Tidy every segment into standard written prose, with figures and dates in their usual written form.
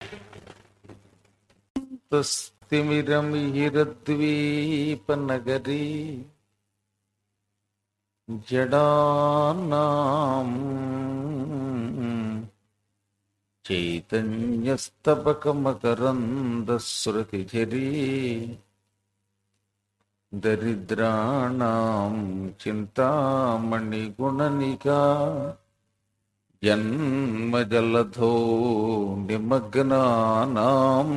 తుస్తిమిరమిహిరద్వీపనగరీ జడానాం చైతన్యస్తబకమకరందశ్రుతిఝరీ దరిద్రాణం చింతామణిగుణనికా జన్మజలధో నిమగ్నానాం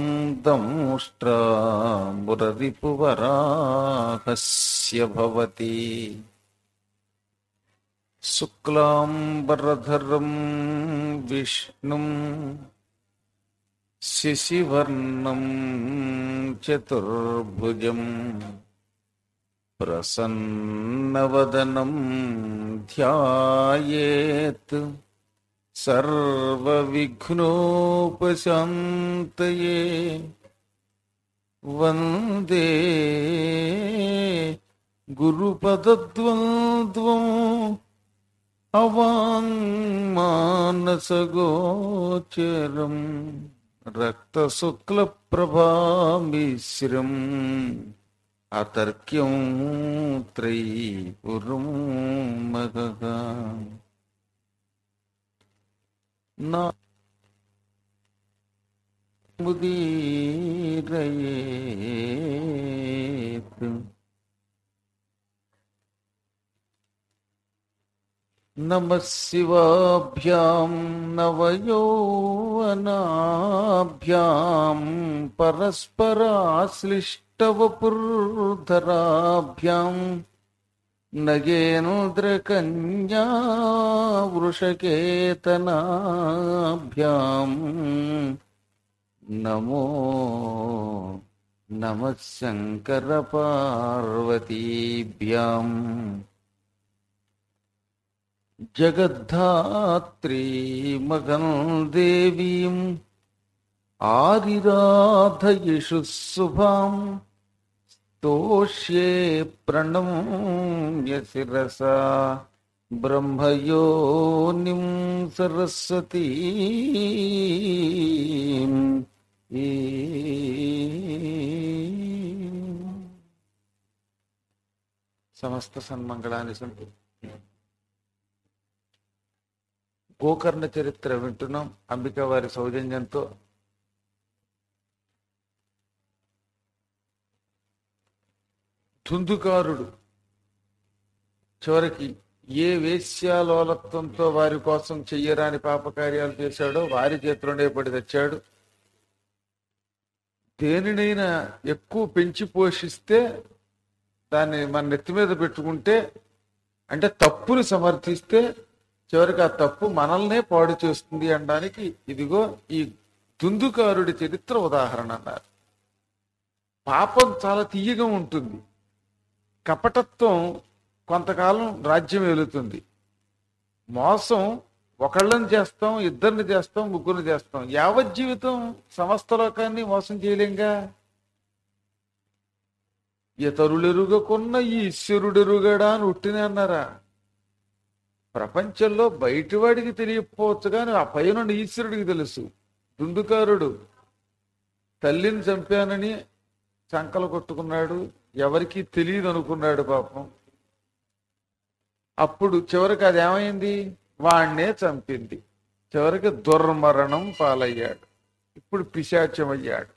దంష్ట్రామురరిపువరాహస్య భవతి శుక్లాంబరధరం విష్ణుం శశివర్ణం చతుర్భుజం ప్రసన్నవదనం ధ్యాయేత్ సర్వవిఘ్నోపశాంతయే. వందే గురుపదద్వంద్వం అవాంగ్మానసగోచరం రక్తశుక్లప్రభామిశ్రం అతర్క్యం త్రైపురం మగః. నాముదీరయేత్ నమః శివాభ్యాం నవయౌవనాభ్యాం పరస్పరాశ్లిష్టవపుర్ధరాభ్యాం నగేంద్రకన్యా వృషకేతనాభ్యాం నమో నమః శంకరపార్వతీభ్యాం. జగద్ధాత్రీమగం దేవీం ఆదిరాధయిషు శుభాం స్తోష్యే ప్రణమ్య శిరసా బ్రహ్మయోనిం సరస్వతీం. సమస్త సన్మంగళాన్ని సంతు. గోకర్ణ చరిత్ర వింటున్నాం అంబికా వారి సౌజన్యంతో. ధుందుకారుడు చివరికి ఏ వేశ్యాలోలత్వంతో వారి కోసం చెయ్యరాని పాపకార్యాలు చేశాడో వారి చేతిలోనే పడి తెచ్చాడు. దేనినైనా ఎక్కువ పెంచి పోషిస్తే దాన్ని మన నెత్తి మీద పెట్టుకుంటే, అంటే తప్పుని సమర్థిస్తే చివరికి ఆ తప్పు మనల్నే పాడు చేస్తుంది అనడానికి ఇదిగో ఈ దుందుకారుడి చరిత్ర ఉదాహరణ అన్నారు. పాపం చాలా తీయగా ఉంటుంది, కపటత్వం కొంతకాలం రాజ్యం ఏలుతుంది, మోసం ఒకళ్ళని చేస్తాం, ఇద్దరిని చేస్తాం, ముగ్గురిని చేస్తాం, యావజ్జీవితం సమస్త లోకాన్ని మోసం చేయలేంగా. ఇతరులెరుగకున్న ఈశ్వరుడెరుగడా అని ఉట్టినే అన్నారా? ప్రపంచంలో బయటివాడికి తెలియకపోవచ్చు కానీ ఆ పైన ఈశ్వరుడికి తెలుసు. దుందుకారుడు తల్లిని చంపానని చంకలు కొట్టుకున్నాడు, ఎవరికి తెలియదు అనుకున్నాడు పాపం. అప్పుడు చివరికి అది ఏమైంది? వాణ్ణే చంపింది. చివరికి దుర్మరణం పాలయ్యాడు. ఇప్పుడు పిశాచమయ్యాడు.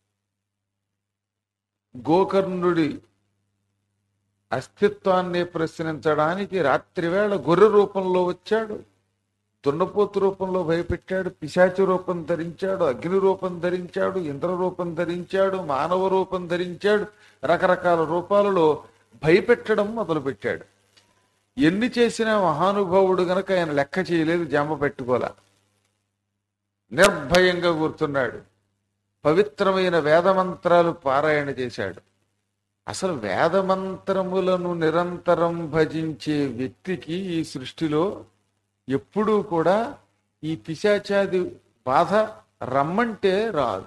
గోకర్ణుడి అస్తిత్వాన్ని ప్రశ్నించడానికి రాత్రివేళ గొర్రె రూపంలో వచ్చాడు, దున్నపోతు రూపంలో భయపెట్టాడు, పిశాచి రూపం ధరించాడు, అగ్ని రూపం ధరించాడు, ఇంద్ర రూపం ధరించాడు, మానవ రూపం ధరించాడు. రకరకాల రూపాలలో భయపెట్టడం మొదలుపెట్టాడు. ఎన్ని చేసినా మహానుభావుడు గనక ఆయన లెక్క చేయలేదు, జమ పెట్టుకోలే. నిర్భయంగా కూర్చున్నాడు. పవిత్రమైన వేదమంత్రాలు పారాయణ చేశాడు. అసలు వేదమంత్రములను నిరంతరం భజించే వ్యక్తికి ఈ సృష్టిలో ఎప్పుడూ కూడా ఈ పిశాచాది బాధ రమ్మంటే రాదు.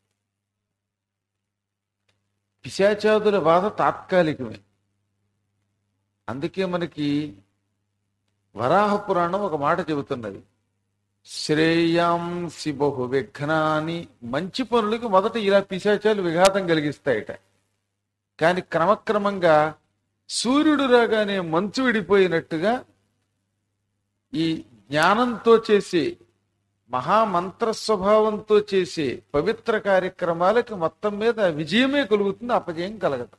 పిశాచాదుల బాధ తాత్కాలికమే. అందుకే మనకి వరాహ పురాణం ఒక మాట చెబుతున్నది. శ్రేయాంసి బహు విఘ్నాని, మంచి పనులకి మొదట ఇలా పిశాచాలు విఘాతం కలిగిస్తాయట. కానీ క్రమక్రమంగా సూర్యుడు రాగానే మంచు విడిపోయినట్టుగా ఈ జ్ఞానంతో చేసే మహామంత్ర స్వభావంతో చేసే పవిత్ర కార్యక్రమాలకి మొత్తం మీద విజయమే కలుగుతుంది, అపజయం కలగదు.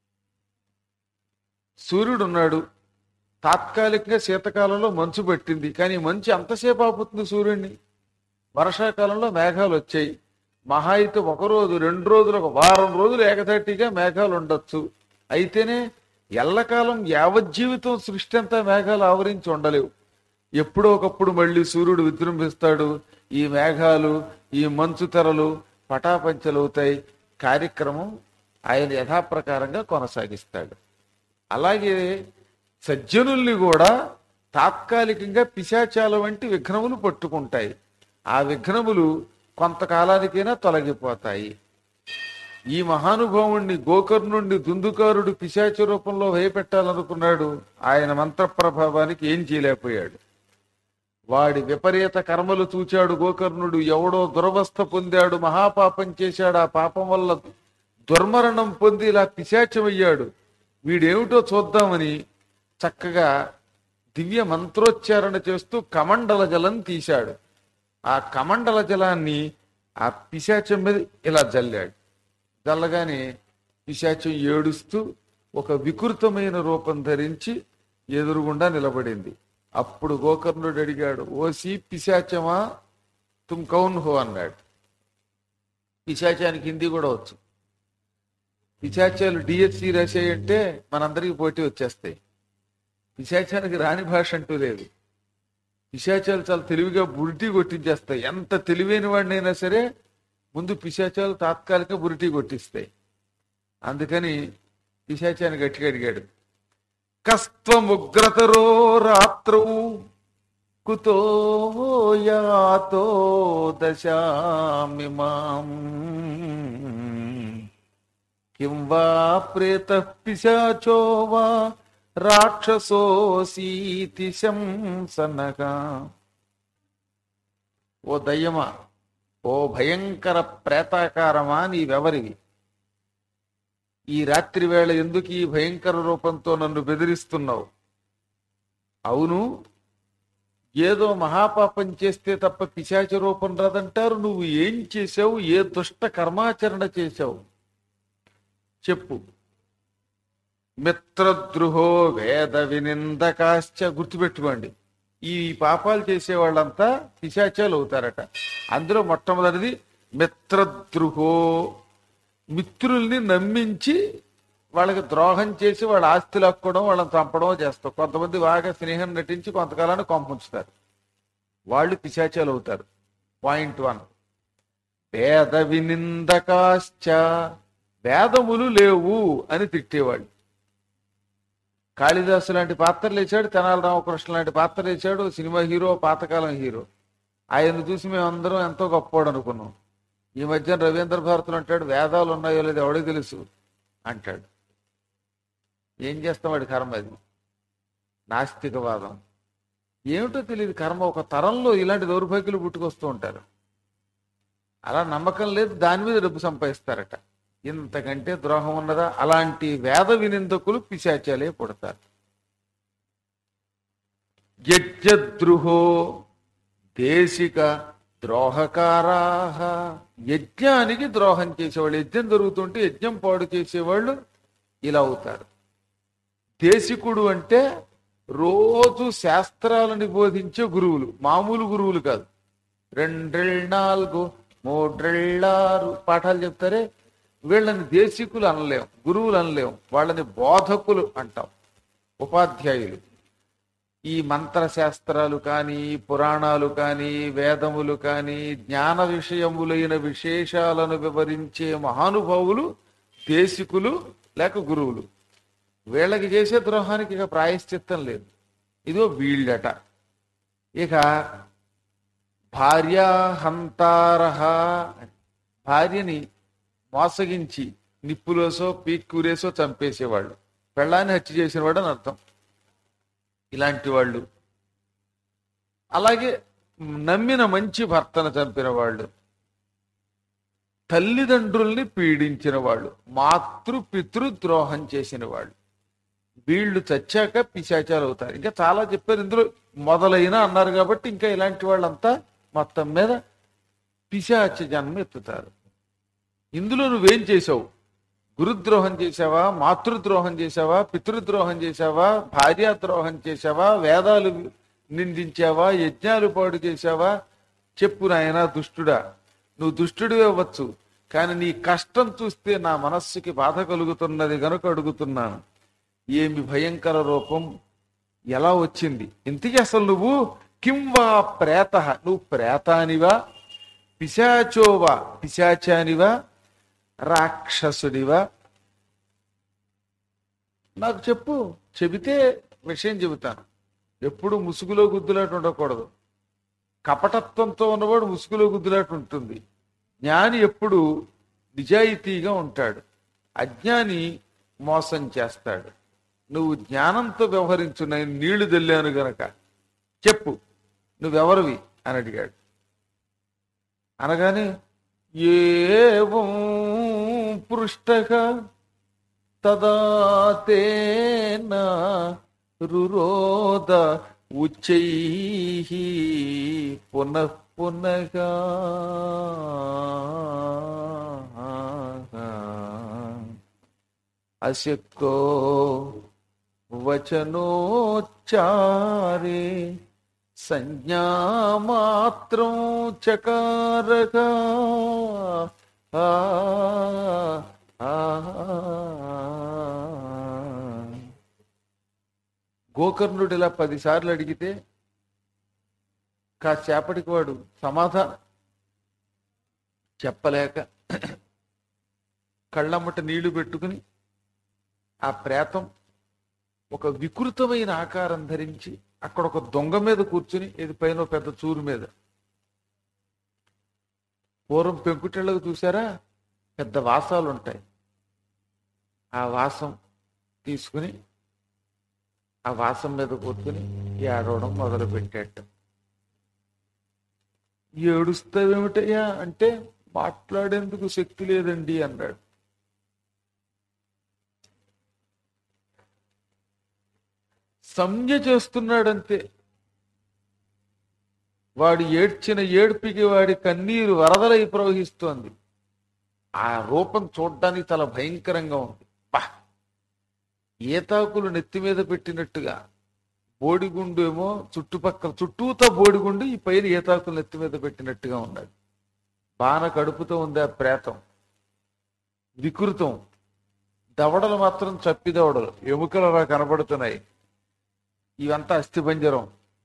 సూర్యుడు ఉన్నాడు, తాత్కాలికంగా శీతకాలంలో మంచు పట్టింది, కానీ మంచు ఎంతసేపు ఆపుతుంది సూర్యుడిని? వర్షాకాలంలో మేఘాలు వచ్చాయి, మహా అయితే 1 రోజు 2 రోజులు, 1 వారం రోజులు ఏకధాటిగా మేఘాలు ఉండొచ్చు. అయితేనే ఎల్లకాలం యావజ్జీవితం సృష్టి అంతా మేఘాలు ఆవరించి ఉండలేవు. ఎప్పుడో ఒకప్పుడు మళ్ళీ సూర్యుడు విజృంభిస్తాడు, ఈ మేఘాలు ఈ మంచు తెరలు పటాపంచలవుతాయి, కార్యక్రమం ఆయన యథాప్రకారంగా కొనసాగిస్తాడు. అలాగే సజ్జనుల్ని కూడా తాత్కాలికంగా పిశాచాల వంటి విఘ్నములు పట్టుకుంటాయి. ఆ విఘ్నములు కొంతకాలానికైనా తొలగిపోతాయి. ఈ మహానుభావుణ్ణి గోకర్ణుణ్ణి దుందుకారుడు పిశాచ రూపంలో భయపెట్టాలనుకున్నాడు. ఆయన మంత్ర ప్రభావానికి ఏం చేయలేకపోయాడు. వాడి విపరీత కర్మలు చూచాడు గోకర్ణుడు. ఎవడో దురవస్థ పొందాడు, మహాపాపం చేశాడు, ఆ పాపం వల్ల దుర్మరణం పొంది ఇలా పిశాచమయ్యాడు. వీడేమిటో చూద్దామని చక్కగా దివ్య మంత్రోచ్చారణ చేస్తూ కమండల జలం తీశాడు. ఆ కమండల జలాన్ని ఆ పిశాచం మీద ఇలా జల్లాడు. జల్లగానే పిశాచం ఏడుస్తూ ఒక వికృతమైన రూపం ధరించి ఎదురుగుండా నిలబడింది. అప్పుడు గోకర్ణుడు అడిగాడు, ఓసి పిశాచమా తుమ్ కౌన్ హో అన్నాడు. పిశాచానికి హిందీ కూడా వచ్చు. పిశాచాలు డిఎస్సి రాశాయంటే మనందరికీ పోటీ వచ్చేస్తాయి. పిశాచానికి రాని భాష అంటూ లేదు. పిశాచాలు చాలా తెలివిగా బురిటీ కొట్టించేస్తాయి. ఎంత తెలివైన వాడినైనా సరే ముందు పిశాచాలు తాత్కాలిక బురిటీ కొట్టిస్తాయి. అందుకని పిశాచాన్ని గట్టిగా అడిగాడు, కస్త్వముగ్రతరో రాత్రౌ కుతో యాతో దశామిమాం కిం వా ప్రేతః పిశాచో వా రాక్షసోసీతి శంసనగా. ఓ దయ్యమా, ఓ భయంకర ప్రేతాకారమా, నీవెవరివి? ఈ రాత్రి వేళ ఎందుకు ఈ భయంకర రూపంతో నన్ను బెదిరిస్తున్నావు? అవును, ఏదో మహాపాపం చేస్తే తప్ప పిశాచ రూపం రాదంటారు. నువ్వు ఏం చేశావు? ఏ దుష్ట కర్మాచరణ చేశావు చెప్పు. మిత్రద్రుహో వేద వినిందకాశ్చ. గుర్తుపెట్టుకోండి, ఈ పాపాలు చేసేవాళ్ళంతా పిశాచాలు అవుతారట. అందులో మొట్టమొదటిది మిత్రద్రుహో. మిత్రుల్ని నమ్మించి వాళ్ళకి ద్రోహం చేసి వాళ్ళ ఆస్తి లాక్కోవడం, వాళ్ళని చంపడం చేస్తారు. కొంతమంది బాగా స్నేహం నటించి కొంతకాలాన్ని కొంపుంచుతారు, వాళ్ళు పిశాచాలు అవుతారు. పాయింట్ 1. వేద వినిందకాశ్చ. వేదములు లేవు అని తిట్టేవాళ్ళు. కాళిదాసు లాంటి పాత్రలు వేసాడు, తెనాలి రామకృష్ణ లాంటి పాత్రలు వేసాడు, సినిమా హీరో, పాతకాలం హీరో. ఆయన్ని చూసి మేమందరం ఎంతో గొప్పవాడు అనుకున్నాం. ఈ మధ్య రవీంద్ర భారతులు అంటాడు, వేదాలు ఉన్నాయో లేదో ఎవడికి తెలుసు అంటాడు. ఏం చేస్తాం, వాడి కర్మ అది. నాస్తికవాదం ఏమిటో తెలియదు. కర్మ ఒక తరంలో ఇలాంటి దౌర్భాగ్యులు పుట్టుకొస్తూ ఉంటారు. అలా నమ్మకం లేదు, దాని మీద డబ్బు సంపాదిస్తారట. ఇంతకంటే ద్రోహం ఉన్నదా? అలాంటి వేద వినిందకులు పిశాచాలే పుడతారు. యజ్ఞద్రుహో దేశిక ద్రోహకారాహ. యజ్ఞానికి ద్రోహం చేసేవాళ్ళు, యజ్ఞం జరుగుతుంటే యజ్ఞం పాడు చేసేవాళ్ళు ఇలా అవుతారు. దేశికుడు అంటే రోజు శాస్త్రాలను బోధించే గురువులు, మామూలు గురువులు కాదు. 2 4 3 పాఠాలు చెప్తారే, వీళ్ళని దేశికులు అనలేం, గురువులు అనలేం, వాళ్ళని బోధకులు అంటాం, ఉపాధ్యాయులు. ఈ మంత్రశాస్త్రాలు కానీ, పురాణాలు కానీ, వేదములు కానీ, జ్ఞాన విషయములైన విశేషాలను వివరించే మహానుభావులు దేశికులు లేక గురువులు. వీళ్ళకి చేసే ద్రోహానికి ఇక ప్రాయశ్చిత్తం లేదు. ఇదో వీళ్ళట. ఇక భార్యాహంతారహ. భార్యని మోసగించి నిప్పులోసో పీక్కూరేసో చంపేసేవాళ్ళు, పెళ్ళాన్ని హత్య చేసేవాడు అని అర్థం. ఇలాంటి వాళ్ళు. అలాగే నమ్మిన మంచి భర్తను చంపిన వాళ్ళు, తల్లిదండ్రుల్ని పీడించిన వాళ్ళు, మాతృ ద్రోహం చేసిన వాళ్ళు, వీళ్ళు చచ్చాక పిశాచాలు అవుతారు. ఇంకా చాలా చెప్పారు ఇందులో, మొదలైన అన్నారు కాబట్టి ఇంకా ఇలాంటి వాళ్ళంతా మొత్తం మీద పిశాచ జన్మ ఎత్తుతారు. ఇందులో నువ్వేం చేసావు? గురుద్రోహం చేసావా, మాతృద్రోహం చేసావా, పితృద్రోహం చేసావా, భార్యాద్రోహం చేసావా, వేదాలు నిందించావా, యజ్ఞాలు పాడు చేసావా? చెప్పు నాయనా దుష్టుడా. నువ్వు దుష్టుడివే అవ్వచ్చు, కానీ నీ కష్టం చూస్తే నా మనస్సుకి బాధ కలుగుతున్నది గనుక అడుగుతున్నాను. ఏమి భయంకర రూపం, ఎలా వచ్చింది? ఇంతకీ అసలు నువ్వు కిం వా ప్రేత, నువ్వు ప్రేతానివా, పిశాచోవా పిశాచానివా, రాక్షసుడివా? నాకు చెప్పు, చెబితే విషయం చెబుతాను. ఎప్పుడు ముసుగులో గుద్దులాట ఉండకూడదు. కపటత్వంతో ఉన్నవాడు ముసుగులో గుద్దులాట ఉంటుంది. జ్ఞాని ఎప్పుడు నిజాయితీగా ఉంటాడు, అజ్ఞాని మోసం చేస్తాడు. నువ్వు జ్ఞానంతో వ్యవహరించు, నేను నీళ్లు దెల్లాను గనక. చెప్పు నువ్వెవరివి అని అడిగాడు. అనగానే ఏవం పృష్టగా తదా తేన రురోద ఉచ్చైః పునః పునః అశక్తో వచనోచ్చారే సంజ్ఞామాత్రం చకారగా. గోకర్ణుడు ఇలా 10 సార్లు అడిగితే కాసేపటికి వాడు సమాధానం చెప్పలేక కళ్ళమ్మట నీళ్లు పెట్టుకుని ఆ ప్రేతం ఒక వికృతమైన ఆకారం ధరించి అక్కడ ఒక దొంగ మీద కూర్చుని, ఇది పైన పెద్ద చూరు మీద, పూర్వం పెంకుటిళ్ళకు చూసారా పెద్ద వాసాలు ఉంటాయి, ఆ వాసం తీసుకుని ఆ వాసం మీద కూర్చుని ఏడవడం మొదలు పెట్టాట. ఏడుస్తావేమిటయ్యా అంటే, మాట్లాడేందుకు శక్తి లేదండి అన్నాడు. సంజ్ఞ చేస్తున్నాడంతే. వాడు ఏడ్చిన ఏడ్పికి వాడి కన్నీరు వరదలై ప్రవహిస్తోంది. ఆ రూపం చూడ్డానికి చాలా భయంకరంగా ఉంది. ఏతాకులు నెత్తి మీద పెట్టినట్టుగా, బోడిగుండు ఏమో చుట్టుపక్కల చుట్టూతో బోడిగుండు, ఈ పైన ఏతాకులు నెత్తి మీద పెట్టినట్టుగా ఉన్నది. బాణ కడుపుతో ఉంది ఆ ప్రేతం, వికృతం. దవడలు మాత్రం చప్పి దవడలు, ఎముకలు అలా కనబడుతున్నాయి. ఇవంతా అస్థిపంజరం.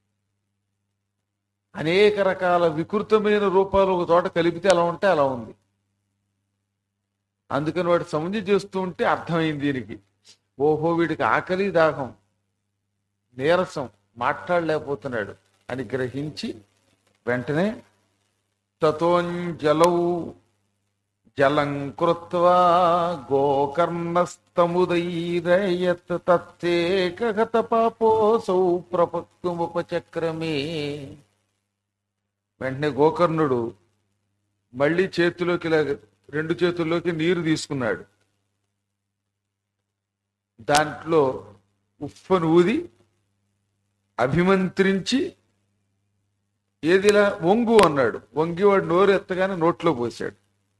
అనేక రకాల వికృతమైన రూపాలు ఒక చోట కలిపితే ఎలా ఉంటే అలా ఉంది. అందుకని వాడు సంజ్ఞ చేస్తూ ఉంటే అర్థమైంది దీనికి, ఓహో వీడికి ఆకలి దాహం నీరసం, మాట్లాడలేకపోతున్నాడు అని గ్రహించి వెంటనే తతోంజలౌ జలం కృత్వా గోకర్ణస్తముదైరయత్ తత్తేకగత పాపోసౌ ప్రపక్తుముపచక్రమే. వెంటనే గోకర్ణుడు మళ్ళీ చేతిలోకి, రెండు చేతుల్లోకి నీరు తీసుకున్నాడు. దాంట్లో ఉఫ్ఫను ఊది అభిమంత్రించి, ఏదిలా వంగు అన్నాడు. వంగి వాడు నోరు ఎత్తగానే నోట్లో పోసాడు.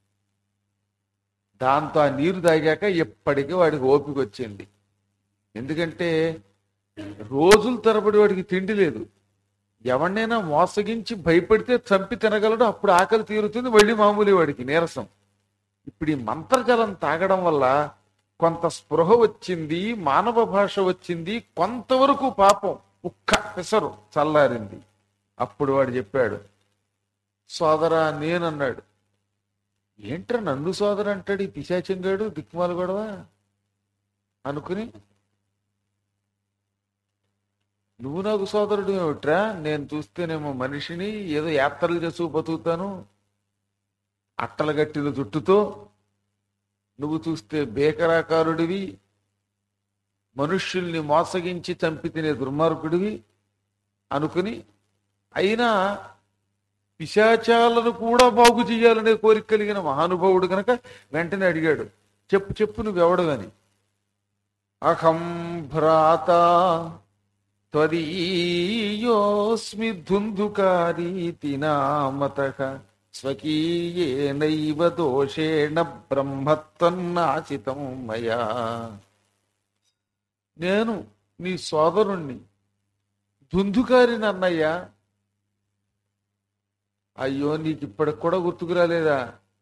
దాంతో ఆ నీరు తాగాక ఎప్పటికీ వాడికి ఓపిక వచ్చింది. ఎందుకంటే రోజుల తరబడి వాడికి తిండి లేదు. ఎవరినైనా మోసగించి భయపడితే చంపి తినగలడు, అప్పుడు ఆకలి తీరుతుంది, మళ్ళీ మామూలు వాడికి నీరసం. ఇప్పుడు ఈ మంత్రజలం తాగడం వల్ల కొంత స్పృహ వచ్చింది, మానవ భాష వచ్చింది, కొంతవరకు పాపం ఉక్క పెసరు చల్లారింది. అప్పుడు వాడు చెప్పాడు, సోదరా నేనన్నాడు. ఏంట్రా నన్ను సోదరు అంటాడు ఈ పిశాచంగాడు, దిక్కుమాలు గొడవ అనుకుని, నువ్వు నాకు సోదరుడు ఏమిట్రా, నేను చూస్తేనేమో మనిషిని, ఏదో యాత్రలు చేస్తూ బతుకుతాను అట్టలు గట్టిన జుట్టుతో, నువ్వు చూస్తే బేకరాకారుడివి, మనుష్యుల్ని మోసగించి చంపి తినే దుర్మార్గుడివి అనుకుని, అయినా పిశాచాలను కూడా బాగు చేయాలనే కోరిక కలిగిన మహానుభావుడు గనక వెంటనే అడిగాడు, చెప్పు చెప్పు నువ్వెవడు అని. అహం భ్రాత త్వదీయోస్మి ధుంధుకారీతి నామతః స్వకీయేనైవ దోషేణ బ్రహ్మత్వన్నాశితం మయా. నేను నీ సోదరుణ్ణి, ధుంధుకారిని అన్నయ్య. అయ్యో, నీకు ఇప్పటికి కూడా గుర్తుకు రాలేదా?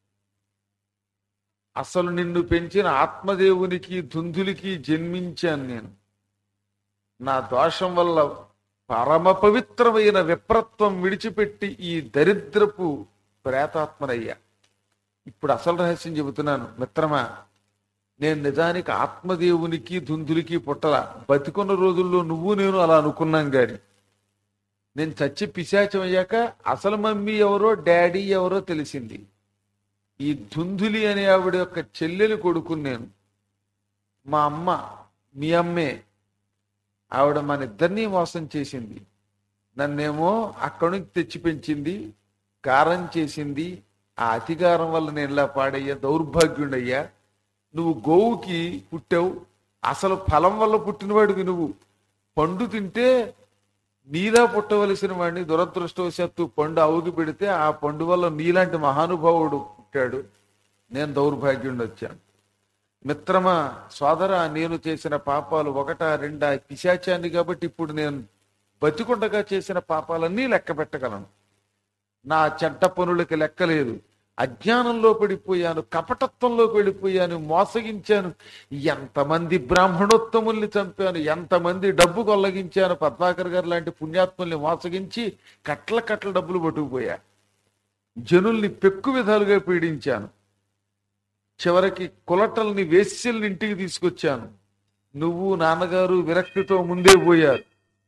అసలు నిన్ను పెంచిన ఆత్మదేవునికి ధుంధులకి జన్మించాను నేను. నా దోషం వల్ల పరమ పవిత్రమైన విప్రత్వం విడిచిపెట్టి ఈ దరిద్రపు ప్రేతాత్మనయ్యా. ఇప్పుడు అసలు రహస్యం చెబుతున్నాను మిత్రమా. నేను నిజానికి ఆత్మదేవునికి ధుంధులకి పుట్టల. బతికున్న రోజుల్లో నువ్వు నేను అలా అనుకున్నాం గాని నేను చచ్చి పిశాచం అయ్యాక అసలు మమ్మీ ఎవరో డాడీ ఎవరో తెలిసింది. ఈ ధుంధులి అనే ఆవిడ యొక్క చెల్లెలు కొడుకుని నేను. మా అమ్మ మీ అమ్మే. ఆవిడ మన ఇద్దరినీ మోసం చేసింది. నన్నేమో అక్కడి నుంచి తెచ్చి పెంచింది, గారం చేసింది. ఆ అతిగారం వల్ల నేను ఇలా పాడయ్యా, దౌర్భాగ్యుడయ్యా. నువ్వు గోవుకి పుట్టావు, అసలు ఫలం వల్ల పుట్టినవాడివి నువ్వు. పండు తింటే నీలా పుట్టవలసిన వాడిని దురదృష్టవశాత్తు పండు ఆవుకి పెడితే ఆ పండు వల్ల నీలాంటి మహానుభావుడు పుట్టాడు. నేను దౌర్భాగ్యుడిని వచ్చాను. మిత్రమా, సోదరా, నేను చేసిన పాపాలు ఒకటా రెండా? పిశాచాన్ని కాబట్టి ఇప్పుడు నేను బతికుండగా చేసిన పాపాలన్నీ లెక్క పెట్టగలను. నా చెడ్డ పనులకి లెక్కలేదు. అజ్ఞానంలో పడిపోయాను, కపటత్వంలోకి వెళ్ళిపోయాను, మోసగించాను. ఎంతమంది బ్రాహ్మణోత్తముల్ని చంపాను, ఎంతమంది డబ్బు కొల్లగించాను. పద్మాకర్ గారు లాంటి పుణ్యాత్ముల్ని మోసగించి కట్ల కట్ల డబ్బులు పట్టుకుపోయా. జనుల్ని పెక్కు విధాలుగా పీడించాను. చివరికి కులటల్ని, వేశ్యల్ని ఇంటికి తీసుకొచ్చాను. నువ్వు నాన్నగారు విరక్తితో ముందే పోయారు.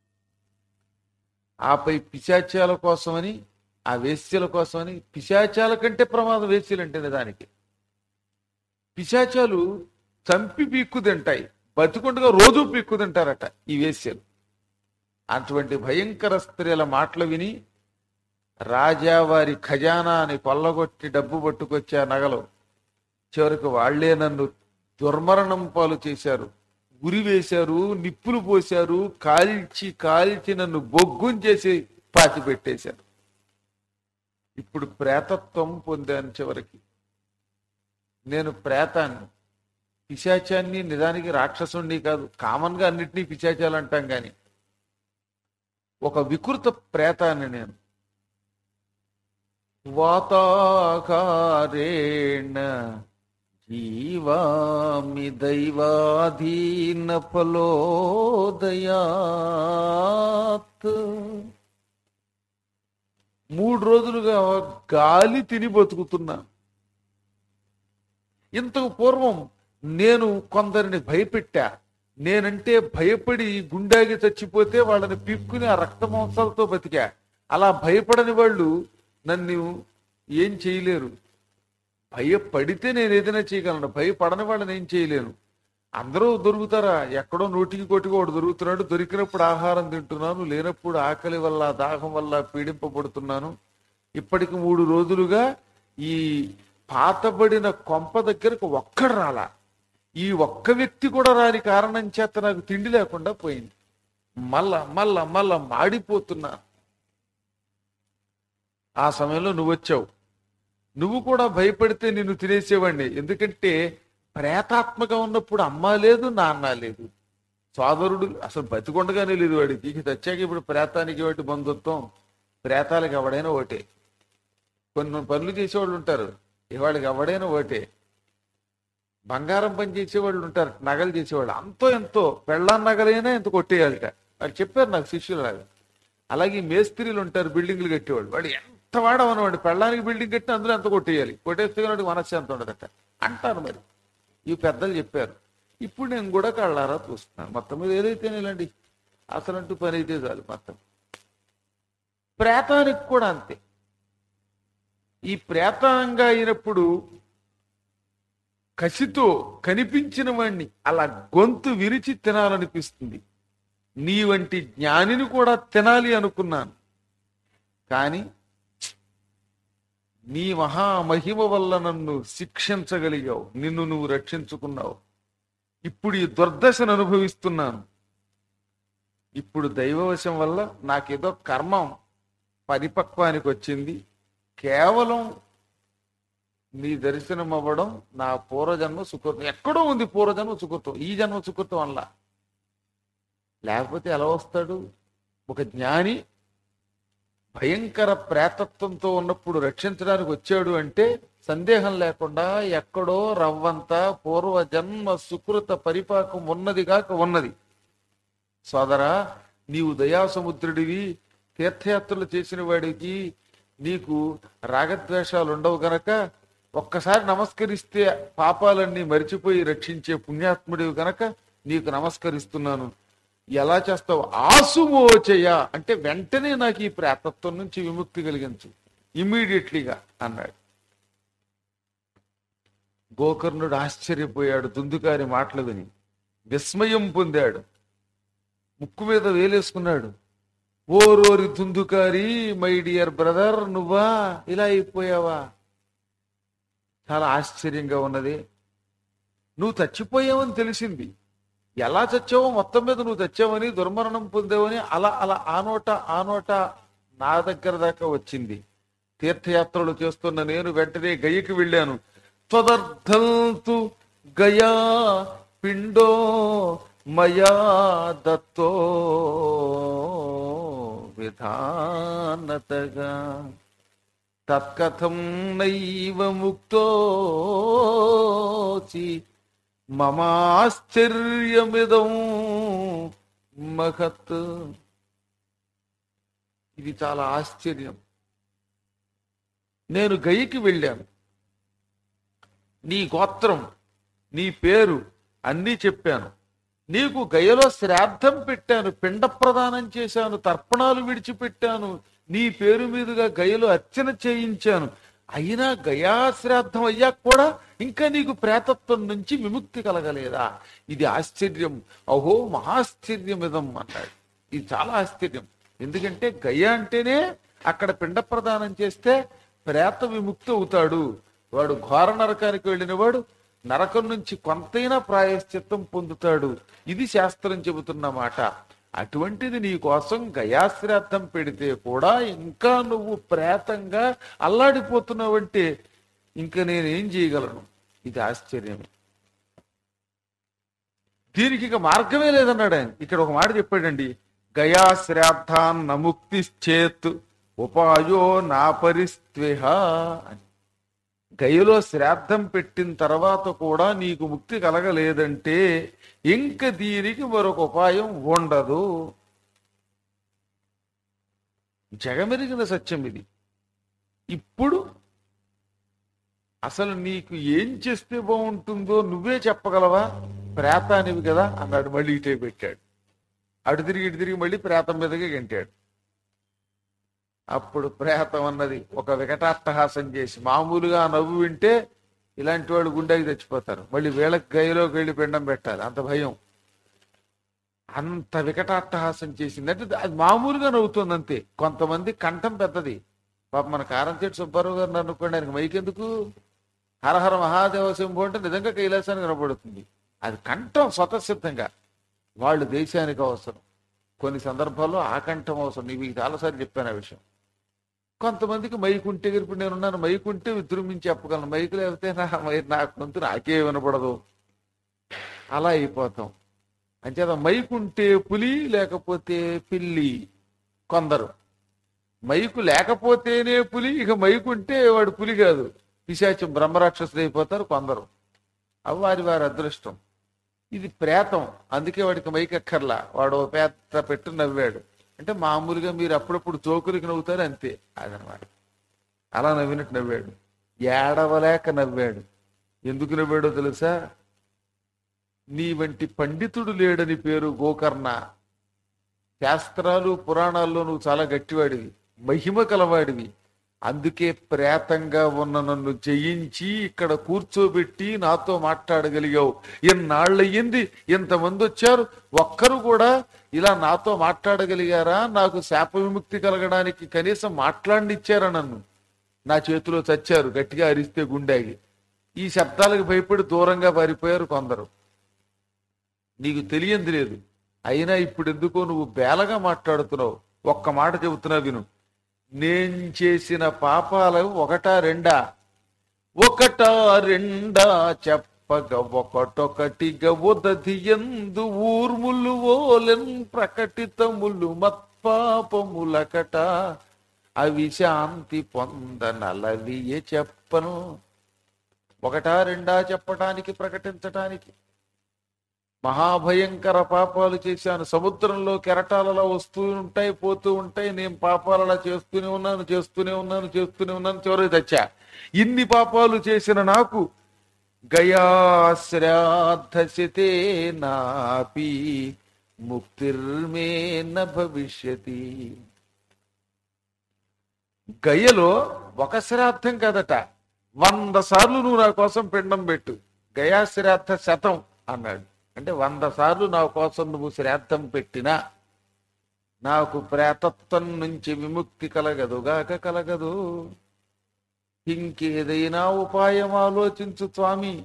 ఆపై పిశాచాల కోసమని, ఆ వేశ్యల కోసమని, పిశాచాల కంటే ప్రమాదం వేశ్యలంటే దానికి. పిశాచాలు చంపి పీక్కు తింటాయి, బతికుండగా రోజు పీక్కు తింటారట ఈ వేశ్యలు. అటువంటి భయంకర స్త్రీల మాటలు విని రాజావారి ఖజానాని కొల్లగొట్టి డబ్బు పట్టుకొచ్చే నగలు. చివరికి వాళ్లే నన్ను దుర్మరణం పాలు చేశారు. ఉరి వేశారు, నిప్పులు పోశారు, కాల్చి కాల్చి నన్ను బొగ్గుం చేసి పాతి పెట్టేశారు. ఇప్పుడు ప్రేతత్వం పొందాను. చివరికి నేను ప్రేతాన్ని, పిశాచాన్ని. నిజానికి రాక్షసుణ్ణి కాదు, కామన్ గా అన్నిటినీ పిశాచాలు అంటాం గాని ఒక వికృత ప్రేతాన్ని నేను. వాతాకారేణ జీవామి దైవాధీన ఫలోదయాత్. 3 రోజులుగా గాలి తిని బతుకుతున్నా. ఇంతకు పూర్వం నేను కొందరిని భయపెట్టా. నేనంటే భయపడి గుండాగి చచ్చిపోతే వాళ్ళని పీక్కుని ఆ రక్త మాంసాలతో బతికా. అలా భయపడని వాళ్ళు నన్ను ఏం చేయలేరు. భయపడితే నేను ఏదైనా చేయగలను, భయపడని వాళ్ళని ఏం చేయలేను. అందరూ దొరుకుతారా? ఎక్కడో నూటికి కోటికి వాడు దొరుకుతున్నాడు. దొరికినప్పుడు ఆహారం తింటున్నాను, లేనప్పుడు ఆకలి వల్ల దాహం వల్ల పీడింపబడుతున్నాను. ఇప్పటికి 3 రోజులుగా ఈ పాతబడిన కొంప దగ్గరకు ఒక్కడు రాలా. ఈ ఒక్క వ్యక్తి కూడా రాని కారణం చేత నాకు తిండి లేకుండా పోయింది. మళ్ళా మళ్ళా మళ్ళా మాడిపోతున్నా. ఆ సమయంలో నువ్వు వచ్చావు. నువ్వు కూడా భయపడితే నిన్ను తినేసేవాడిని. ఎందుకంటే ప్రేతాత్మగా ఉన్నప్పుడు అమ్మ లేదు, నాన్న లేదు, సోదరుడు అసలు బతికొండగానే లేదు వాడికి. ఇక తెచ్చాక ఇప్పుడు ప్రేతానికి ఒకటి బంధుత్వం, ప్రేతాలకు ఎవడైనా ఒకటే. కొన్ని పనులు చేసేవాళ్ళు ఉంటారు, ఇవాడికి ఎవడైనా ఒకటే. బంగారం పని చేసేవాళ్ళు ఉంటారు, నగలు చేసేవాళ్ళు. అంతో ఎంతో పెళ్ళాన్ నగలైనా ఎంత కొట్టేయాలట. వాళ్ళు చెప్పారు నాకు శిష్యులాగా. అలాగే మేస్త్రీలు ఉంటారు, బిల్డింగ్లు కట్టేవాళ్ళు. వాడు ఎంత వాడమన్నవాడు, పెళ్ళానికి బిల్డింగ్ కట్టి అందులో ఎంత కొట్టేయాలి, కొట్టేస్తే వాడికి మనశ్శాంతి ఉండదట అంటారు. మరి ఈ పెద్దలు చెప్పారు. ఇప్పుడు నేను కూడా కళ్ళారా చూస్తున్నాను. మొత్తం మీద ఏదైతే ఇలాంటి అసలంటూ పని అయితే చాలు. మొత్తం ప్రేతానికి కూడా అంతే. ఈ ప్రేతంగా అయినప్పుడు కసితో కనిపించిన వాణ్ణి అలా గొంతు విరిచి తినాలనిపిస్తుంది. నీ వంటి జ్ఞానిని కూడా తినాలి అనుకున్నాను. కానీ నీ మహామహిమ వల్ల నన్ను శిక్షించగలిగావు, నిన్ను నువ్వు రక్షించుకున్నావు. ఇప్పుడు ఈ దుర్దశను అనుభవిస్తున్నాను. ఇప్పుడు దైవవశం వల్ల నాకేదో కర్మం పరిపక్వానికి వచ్చింది. కేవలం నీ దర్శనం అవ్వడం నా పూర్వజన్మ సుకృతం. ఎక్కడో ఉంది పూర్వజన్మ సుకృతం, ఈ జన్మ సుకృతం వల్ల. లేకపోతే ఎలా వస్తాడు? ఒక జ్ఞాని భయంకర ప్రేతత్వంతో ఉన్నప్పుడు రక్షించడానికి వచ్చాడు అంటే సందేహం లేకుండా ఎక్కడో రవ్వంత పూర్వజన్మ సుకృత పరిపాకం ఉన్నదిగాక ఉన్నది. సోదరా, నీవు దయాసముద్రుడివి, తీర్థయాత్రలు చేసిన వాడికి నీకు రాగద్వేషాలు ఉండవు గనక ఒక్కసారి నమస్కరిస్తే పాపాలన్నీ మరిచిపోయి రక్షించే పుణ్యాత్ముడివి గనక నీకు నమస్కరిస్తున్నాను. ఎలా చేస్తావు? ఆసుమోచయ అంటే వెంటనే నాకు ఈ ప్రేతత్వం నుంచి విముక్తి కలిగించు, ఇమ్మీడియట్లీగా అన్నాడు. గోకర్ణుడు ఆశ్చర్యపోయాడు దుందుకారి మాటలు విని, విస్మయం పొందాడు. ముక్కు మీద వేలేసుకున్నాడు. ఓరోరి దుందుకారి, మై డియర్ బ్రదర్, నువ్వా ఇలా అయిపోయావా? చాలా ఆశ్చర్యంగా ఉన్నది. నువ్వు చచ్చిపోయావని తెలిసింది. ఎలా చచ్చావో మొత్తం మీద నువ్వు చచ్చావని, దుర్మరణం పొందావని అలా అలా ఆ నోట నా దగ్గర దాకా వచ్చింది. తీర్థయాత్రలు చేస్తున్న నేను వెంటనే గయకి వెళ్ళాను. త్వదర్థంతు గయా పిండో మయా దత్తో విధానతగా తత్కథం నైవ ముక్తోసి మమాశ్చర్యమిదం మహత్. ఇది చాలా ఆశ్చర్యం. నేను గయికి వెళ్ళాను, నీ గోత్రం, నీ పేరు అన్నీ చెప్పాను. నీకు గయలో శ్రాద్ధం పెట్టాను, పిండ ప్రదానం చేశాను, తర్పణాలు విడిచిపెట్టాను, నీ పేరు మీదుగా గయలో అర్చన చేయించాను. అయినా గయా శ్రాద్ధం అయ్యాక కూడా ఇంకా నీకు ప్రేతత్వం నుంచి విముక్తి కలగలేదా? ఇది ఆశ్చర్యం. అహో మహాశ్చర్యమిదం అన్నాడు. ఇది చాలా ఆశ్చర్యం. ఎందుకంటే గయ అంటేనే అక్కడ పిండ ప్రదానం చేస్తే ప్రేత విముక్తి అవుతాడు. వాడు ఘోర నరకానికి వెళ్ళిన వాడు నరకం నుంచి కొంతైనా ప్రాయశ్చిత్తం పొందుతాడు. ఇది శాస్త్రం చెబుతున్న మాట. అటువంటిది నీ కోసం గయాశ్రాద్ధం పెడితే కూడా ఇంకా నువ్వు ప్రేతంగా అల్లాడిపోతున్నావంటే ఇంకా నేనేం చేయగలను? ఇది ఆశ్చర్యమే. దీనికి ఇక మార్గమే లేదన్నాడు ఆయన. ఇక్కడ ఒక మాట చెప్పాడండి, గయాశ్రాద్ధాన్ నముక్తిశ్చేత్ ఉపాయో నా పరిస్త్వేహ అని. గయలో శ్రాద్ధం పెట్టిన తర్వాత కూడా నీకు ముక్తి కలగలేదంటే ఇంక దీనికి మరొక ఉపాయం ఉండదు. జగమెరిగిన సత్యం ఇది. ఇప్పుడు అసలు నీకు ఏం చేస్తే బాగుంటుందో నువ్వే చెప్పగలవా? ప్రేతానివి కదా అన్నాడు. మళ్ళీ ఇటే పెట్టాడు. అటు తిరిగి మళ్ళీ ప్రేతం మీదకి గంటాడు. అప్పుడు ప్రేతం అన్నది ఒక వికటాట్టహాసం చేసి, మామూలుగా నవ్వు వింటే ఇలాంటి వాళ్ళు గుండెకి తెచ్చిపోతారు, మళ్ళీ వీళ్ళకి గయలోకి వెళ్ళి పిండం పెట్టాలి, అంత భయం. అంత వికటాట్టహాసం చేసింది. అంటే అది మామూలుగా నవ్వుతుంది అంతే. కొంతమంది కంఠం పెద్దది. పాప మన కారంచేటి సుబ్బారావు గారిని అనుకోండి, ఆయనకి మైకెందుకు? హరహర మహాదేవ శంభు అంటే నిజంగా కైలాసానికి కనబడుతుంది. అది కంఠం స్వతసిద్ధంగా. వాళ్ళు దేశానికి అవసరం, కొన్ని సందర్భాల్లో ఆ కంఠం అవసరం. నీకు చాలాసార్లు చెప్పాను ఆ విషయం. కొంతమందికి మైకు ఉంటే, ఇప్పుడు నేనున్నాను, మైకు ఉంటే విజృంభించి చెప్పగలను, మైకు లేకపోతే నా గొంతు నాకే వినపడదు, అలా అయిపోతాం. అంచేత మైకు ఉంటే పులి, లేకపోతే పిల్లి. కొందరు మైకు లేకపోతేనే పులి, ఇక మైకు ఉంటే వాడు పులి కాదు, పిశాచం బ్రహ్మరాక్షసులు అయిపోతారు కొందరు. అవి వారి అదృష్టం. ఇది ప్రేతం, అందుకే వాడికి మైక్ ఎక్కర్లా. వాడు పెద్ద పెట్టు నవ్వాడు అంటే మామూలుగా మీరు అప్పుడప్పుడు జోకులకి నవ్వుతారు అంతే, అదనమాట. అలా నవ్వినట్టు నవ్వాడు. ఏడవలేక నవ్వాడు. ఎందుకు నవ్వాడో తెలుసా? నీ వంటి పండితుడు లేడని పేరు గోకర్ణ. శాస్త్రాలు పురాణాల్లో నువ్వు చాలా గట్టివాడివి, మహిమ కలవాడివి. అందుకే ప్రేతంగా ఉన్న నన్ను జయించి ఇక్కడ కూర్చోబెట్టి నాతో మాట్లాడగలిగావు. ఎన్నాళ్ళయ్యింది, ఇంతమంది వచ్చారు, ఒక్కరు కూడా ఇలా నాతో మాట్లాడగలిగారా? నాకు శాప విముక్తి కలగడానికి కనీసం మాట్లాడినిచ్చారా నన్ను? నా చేతిలో చచ్చారు గట్టిగా అరిస్తే గుండెకి. ఈ శబ్దాలకు భయపడి దూరంగా పారిపోయారు కొందరు. నీకు తెలియంది లేదు. అయినా ఇప్పుడు ఎందుకో నువ్వు బేలగా మాట్లాడుతున్నావు. ఒక్క మాట చెబుతున్నా విను. నేను చేసిన పాపాలు ఒకటా రెండా? ఒకటా రెండా చెప్పగ ఒకటొకటిగా ఉదది ఎందు ఊర్ములు ఓలెన్ ప్రకటితములు మత్పాపములకట అవి శాంతి పొందనలవియే చెప్పను. ఒకటా రెండా చెప్పటానికి ప్రకటించటానికి. మహాభయంకర పాపాలు చేశాను. సముద్రంలో కెరటాలలో వస్తూ ఉంటాయి పోతూ ఉంటాయి. నేను పాపాలలా చేస్తూనే ఉన్నాను చివరికి తెచ్చా. ఇన్ని పాపాలు చేసిన నాకు గయాశ్రాద్ధసితే నాపి ముక్తిర్మే న భవిష్యతి. గయలో ఒక శ్రాద్ధం కదట, 100 సార్లు నువ్వు నా కోసం పిండం పెట్టు. గయాశ్రాద్ధ శతం అన్నాడు. అంటే 100 సార్లు నా కోసం నువ్వు శ్రాద్ధం పెట్టినా నాకు ప్రేతత్వం నుంచి విముక్తి కలగదు. ఇంకేదైనా ఉపాయం ఆలోచించు స్వామి.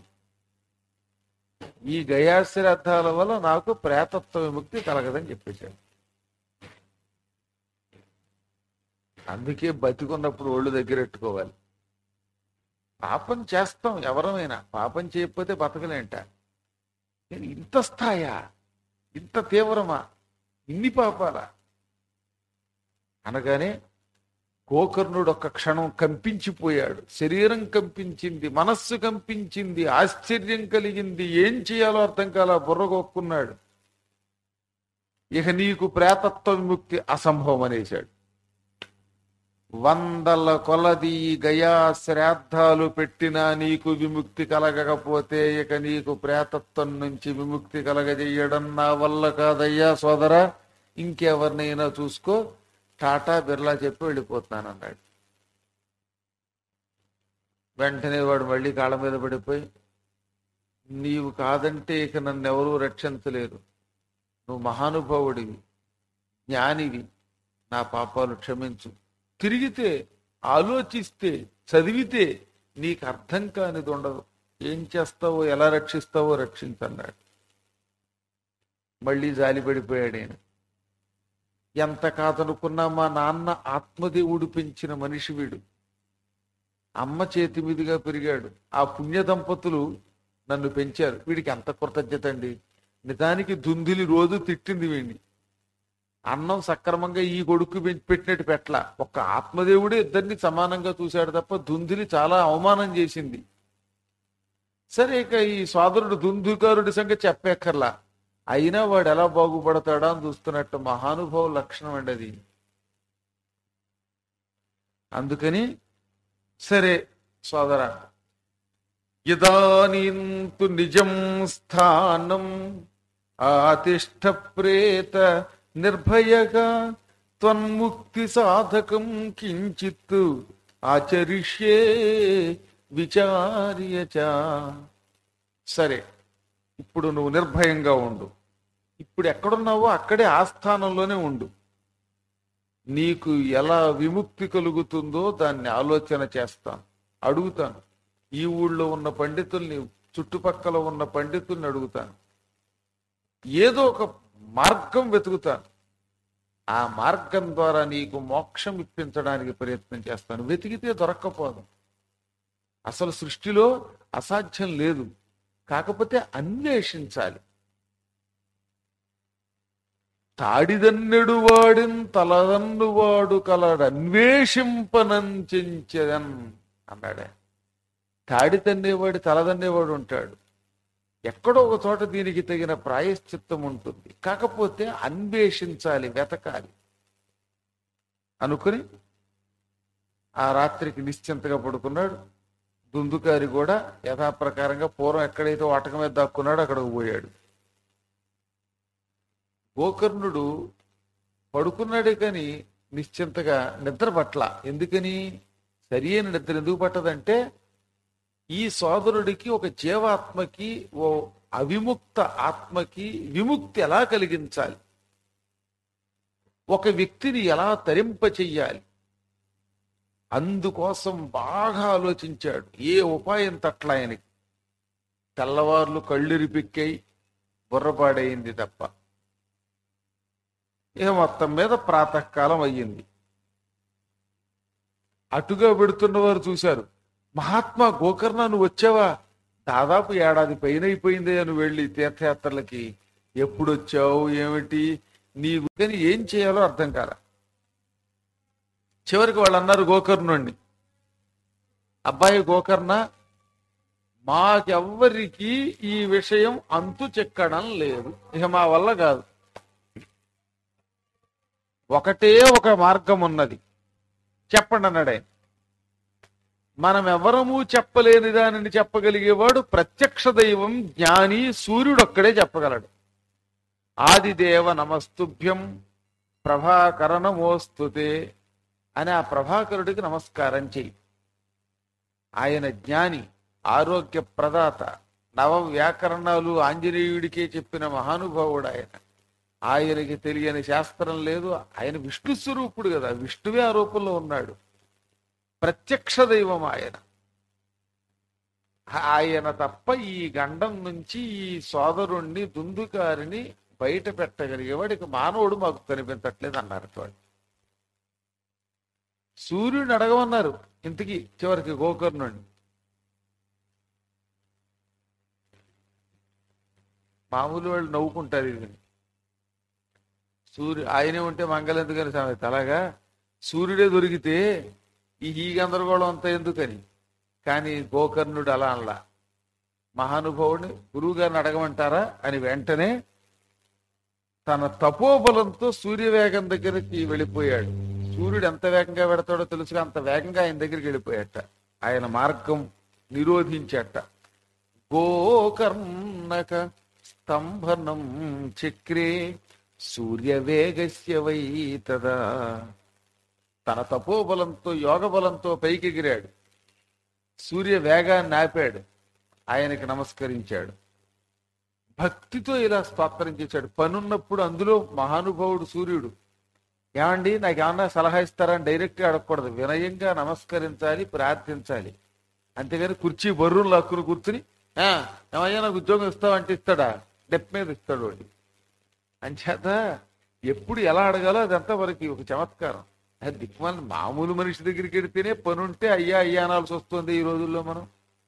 ఈ గయాశ్రాద్ధాల వల్ల నాకు ప్రేతత్వ విముక్తి కలగదని చెప్పేశాడు. అందుకే బతికున్నప్పుడు ఒళ్ళు దగ్గరెట్టుకోవాలి. పాపం చేస్తాం ఎవరమైనా, పాపం చేయకపోతే బతకలేంట. ఇంత స్థాయా, ఇంత తీవ్రమా, ఇన్ని పాపాలా అనగానే గోకర్ణుడు ఒక్క క్షణం కంపించిపోయాడు. శరీరం కంపించింది, మనస్సు కంపించింది, ఆశ్చర్యం కలిగింది. ఏం చేయాలో అర్థం కాల, బుర్రగొక్కున్నాడు. ఇక నీకు ప్రేతత్వ విముక్తి అసంభవం అనేశాడు. 100ల కొలది గయా శ్రాద్ధాలు పెట్టినా నీకు విముక్తి కలగకపోతే ఇక నీకు ప్రేతత్వం నుంచి విముక్తి కలగజేయడం నా వల్ల కాదయ్యా సోదరా, ఇంకెవరినైనా చూసుకో, టాటా బిర్లా చెప్పి వెళ్ళిపోతున్నాను అన్నాడు. వెంటనే వాడు మళ్ళీ కాళ్ళ మీద పడిపోయి, నీవు కాదంటే ఇక నన్నెవరూ రక్షించలేరు, నువ్వు మహానుభావుడివి, జ్ఞానివి, నా పాపాలు క్షమించు. తిరిగితే, ఆలోచిస్తే, చదివితే నీకు అర్థం కానిది ఉండదు. ఏం చేస్తావో, ఎలా రక్షిస్తావో రక్షించన్నాడు. మళ్ళీ జాలి పడిపోయాడు ఆయన. ఎంత కాదనుకున్నా మా నాన్న ఆత్మదేవుడు పెంచిన మనిషి వీడు. అమ్మ చేతి మీదుగా పెరిగాడు. ఆ పుణ్య దంపతులు నన్ను పెంచారు. వీడికి ఎంత కృతజ్ఞత అండి. నిజానికి దుందులి రోజు తిట్టింది వీడిని. అన్నం సక్రమంగా ఈ కొడుకు పెట్టినట్టు పెట్ల. ఒక్క ఆత్మదేవుడే ఇద్దరిని సమానంగా చూశాడు తప్ప దుందులి చాలా అవమానం చేసింది. సరే, ఇక ఈ సోదరుడు దుందుకారుడి సంగతి చెప్పేక్కర్లా. అయినా వాడు ఎలా బాగుపడతాడా అని చూస్తున్నట్టు మహానుభావ లక్షణం అండి అది. అందుకని సరే సోదర, ఇదానీంతు నిజం స్థానం ఆతిష్ఠ ప్రేత నిర్భయగా త్వన్ముక్తి సాధకం కించిత్ ఆచరిష్యే విచార్యచ. సరే, ఇప్పుడు నువ్వు నిర్భయంగా ఉండు. ఇప్పుడు ఎక్కడున్నావో అక్కడే ఆస్థానంలోనే ఉండు. నీకు ఎలా విముక్తి కలుగుతుందో దాన్ని ఆలోచన చేస్తాను, అడుగుతాను. ఈ ఊళ్ళో ఉన్న పండితుల్ని, చుట్టుపక్కల ఉన్న పండితుల్ని అడుగుతాను. ఏదో ఒక మార్గం వెతుకుతాను. ఆ మార్గం ద్వారా నీకు మోక్షం ఇప్పించడానికి ప్రయత్నం చేస్తాను. వెతికితే దొరక్కపోదు. అసలు సృష్టిలో అసాధ్యం లేదు, కాకపోతే అన్వేషించాలి. తాడిదన్నెడు వాడిన్ తలదన్నువాడు కలడు అన్వేషింపనంచెంచెదన్ అన్నాడే. తాడి తన్నేవాడు తలదన్నేవాడు ఉంటాడు. ఎక్కడో ఒక చోట దీనికి తగిన ప్రాయశ్చిత్తం ఉంటుంది. కాకపోతే అన్వేషించాలి, వెతకాలి అనుకుని ఆ రాత్రికి నిశ్చింతగా పడుకున్నాడు. దుందుకారి కూడా యథాప్రకారంగా పూర్వం ఎక్కడైతే వాటక మీద దాక్కున్నాడో అక్కడికి పోయాడు. గోకర్ణుడు పడుకున్నాడే కానీ నిశ్చింతగా నిద్ర పట్ల. ఎందుకని? సరి అయిన నిద్ర ఎందుకు పట్టదంటే, ఈ సోదరుడికి, ఒక జీవాత్మకి, ఓ అవిముక్త ఆత్మకి విముక్తి ఎలా కలిగించాలి, ఒక వ్యక్తిని ఎలా తరింప చెయ్యాలి, అందుకోసం బాగా ఆలోచించాడు. ఏ ఉపాయం తట్ల ఆయనకి. తెల్లవార్లు కళ్ళిరిపిక్కై బుర్రపాడయింది తప్ప. ఇక మొత్తం మీద ప్రాతకాలం అయ్యింది. అటుగా పెడుతున్న వారు చూశారు. మహాత్మా గోకర్ణ నువ్వు వచ్చావా? దాదాపు ఏడాది పైన అయిపోయిందే నువ్వు వెళ్ళి తీర్థయాత్రలకి. ఎప్పుడు వచ్చావు ఏమిటి నీకు కానీ ఏం చేయాలో అర్థం కాల. చివరికి వాళ్ళు అన్నారు గోకర్ణుణ్ణి, అబ్బాయి గోకర్ణ, మాకెవ్వరికి ఈ విషయం అంతు చెక్కడం లేదు, ఇక మా వల్ల కాదు. ఒకటే ఒక మార్గం ఉన్నది, చెప్పండి అన్నాడు ఆయన. మనం ఎవరము చెప్పలేని దానిని చెప్పగలిగేవాడు ప్రత్యక్ష దైవం జ్ఞాని సూర్యుడు ఒక్కడే చెప్పగలడు. ఆదిదేవ నమస్తుభ్యం ప్రభాకరణమోస్తుతే అని ఆ ప్రభాకరుడికి నమస్కారం చెయ్యి. ఆయన జ్ఞాని, ఆరోగ్య ప్రదాత, నవ వ్యాకరణాలు ఆంజనేయుడికే చెప్పిన మహానుభావుడు ఆయన. ఆయనకి తెలియని శాస్త్రం లేదు. ఆయన విష్ణు స్వరూపుడు కదా, విష్ణువే ఆ రూపంలో ఉన్నాడు. ప్రత్యక్ష దైవం ఆయన. ఆయన తప్ప ఈ గండం నుంచి ఈ సోదరుణ్ణి దుందుకారిని బయట పెట్టగలిగేవాడికి మానవుడు మాకు కనిపించట్లేదు అన్నారు వాడు. సూర్యుడిని అడగమన్నారు. ఇంతకీ చివరికి గోకర్ణుడిని. మామూలు వాళ్ళు నవ్వుకుంటారు ఇది. ఆయనే ఉంటే మంగళం ఎందుకని సామెత. అలాగా సూర్యుడే దొరికితే ఈ గందరగోళం అంతా ఎందుకని. కానీ గోకర్ణుడు అలా అనలా. మహానుభావుడిని గురువు గారిని అడగమంటారా అని వెంటనే తన తపోబలంతో సూర్యవేగం దగ్గరికి వెళ్ళిపోయాడు. సూర్యుడు ఎంత వేగంగా పెడతాడో తెలుసుగా, అంత వేగంగా ఆయన దగ్గరికి వెళ్ళిపోయాట. ఆయన మార్గం నిరోధించట. గోకర్ణక స్తంభనం చక్రే సూర్యవేగస్య వై తదా. తన తపోబలంతో యోగ బలంతో పైకి ఎగిరాడు. సూర్య వేగాన్ని ఆపాడు. ఆయనకి నమస్కరించాడు. భక్తితో ఇలా స్తోత్రం చేశాడు. పనున్నప్పుడు అందులో మహానుభావుడు సూర్యుడు. ఏమండి నాకు ఏమన్నా సలహా ఇస్తారని డైరెక్ట్గా అడగకూడదు. వినయంగా నమస్కరించాలి, ప్రార్థించాలి. అంతేగాని కుర్చీ బర్రును లాక్కుని కూర్చుని ఏమయ్యా నాకు ఉద్యోగం ఇస్తావంటే ఇస్తాడా? డెప్ మీద ఇస్తాడు వాడి. అంచేత ఎప్పుడు ఎలా అడగాలో అదంతా మనకి ఒక చమత్కారం. అది దిక్మాల మామూలు మనిషి దగ్గరికి వెడితేనే పని ఉంటే అయ్యా అయ్యా అనాల్సి వస్తుంది ఈ రోజుల్లో. మనం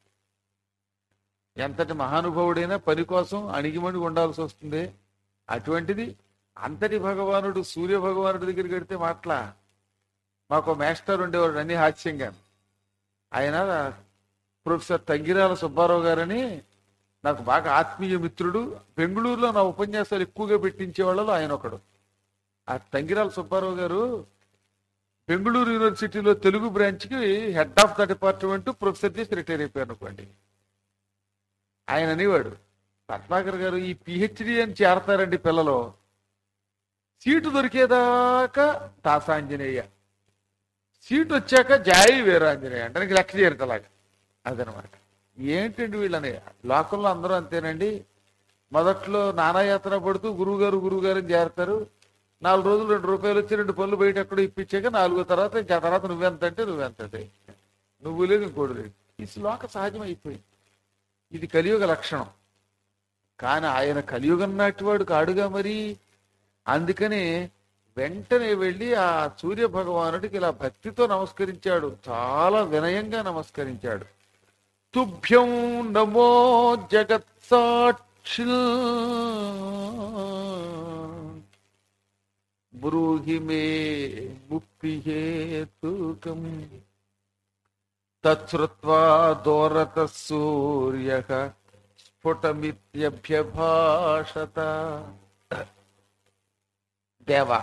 ఎంతటి మహానుభావుడైనా పని కోసం అణిగిమణిగి ఉండాల్సి వస్తుంది. అటువంటిది అంతటి భగవానుడు సూర్య భగవానుడి దగ్గరికి వెడితే మాట్లా. మాకు మాస్టర్ ఉండేవాడు అన్ని హాస్యంగా. ఆయన ప్రొఫెసర్ తంగిరాల సుబ్బారావు గారని నాకు బాగా ఆత్మీయ మిత్రుడు. బెంగళూరులో నా ఉపన్యాసాలు ఎక్కువగా పెట్టించే వాళ్ళలో ఆయన ఒకడు. ఆ తంగిరాల సుబ్బారావు గారు బెంగళూరు యూనివర్సిటీలో తెలుగు బ్రాంచ్కి head of the department professor చేసి రిటైర్ అయిపోయారు అనుకోండి. ఆయన అనేవాడు, రత్నాకర్ గారు ఈ పిహెచ్డి అని చేరతారండి పిల్లలు, సీటు దొరికేదాకా దాసాంజనేయ, సీటు వచ్చాక జాయి వీరాంజనేయ అంటే నాకు లెక్క చేరటలాగా. అదనమాట. ఏంటండి వీళ్ళని లోకల్లో అందరూ అంతేనండి. మొదట్లో నానాయాత్ర పడుతూ గురువుగారు అని చేరతారు. 4 రోజులు 2 రూపాయలు వచ్చి 2 పనులు బయట ఎక్కడో ఇప్పించాక 4 తర్వాత ఇంకా తర్వాత నువ్వెంత అంటే నువ్వెంతదే, నువ్వు లేదు ఇంకోటి లేదు. ఈ శ్లోక సహజం అయిపోయింది. ఇది కలియుగ లక్షణం. కానీ ఆయన కలియుగం నాటివాడు కాడుగా మరి. అందుకనే వెంటనే వెళ్ళి ఆ సూర్య భగవానుడికి ఇలా భక్తితో నమస్కరించాడు. చాలా వినయంగా నమస్కరించాడు. తుభ్యం నమో జగత్సాక్షి బ్రూహి మే ముక్తి హేతుకం తచ్చుత్వా దోరత సూర్య స్ఫుటమిత్యభ్యభాషత. దేవా,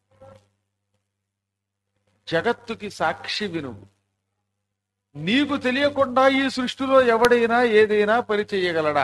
జగత్తుకి సాక్షి వినువు. నీకు తెలియకుండా ఈ సృష్టిలో ఎవడైనా ఏదైనా పని చేయగలడా?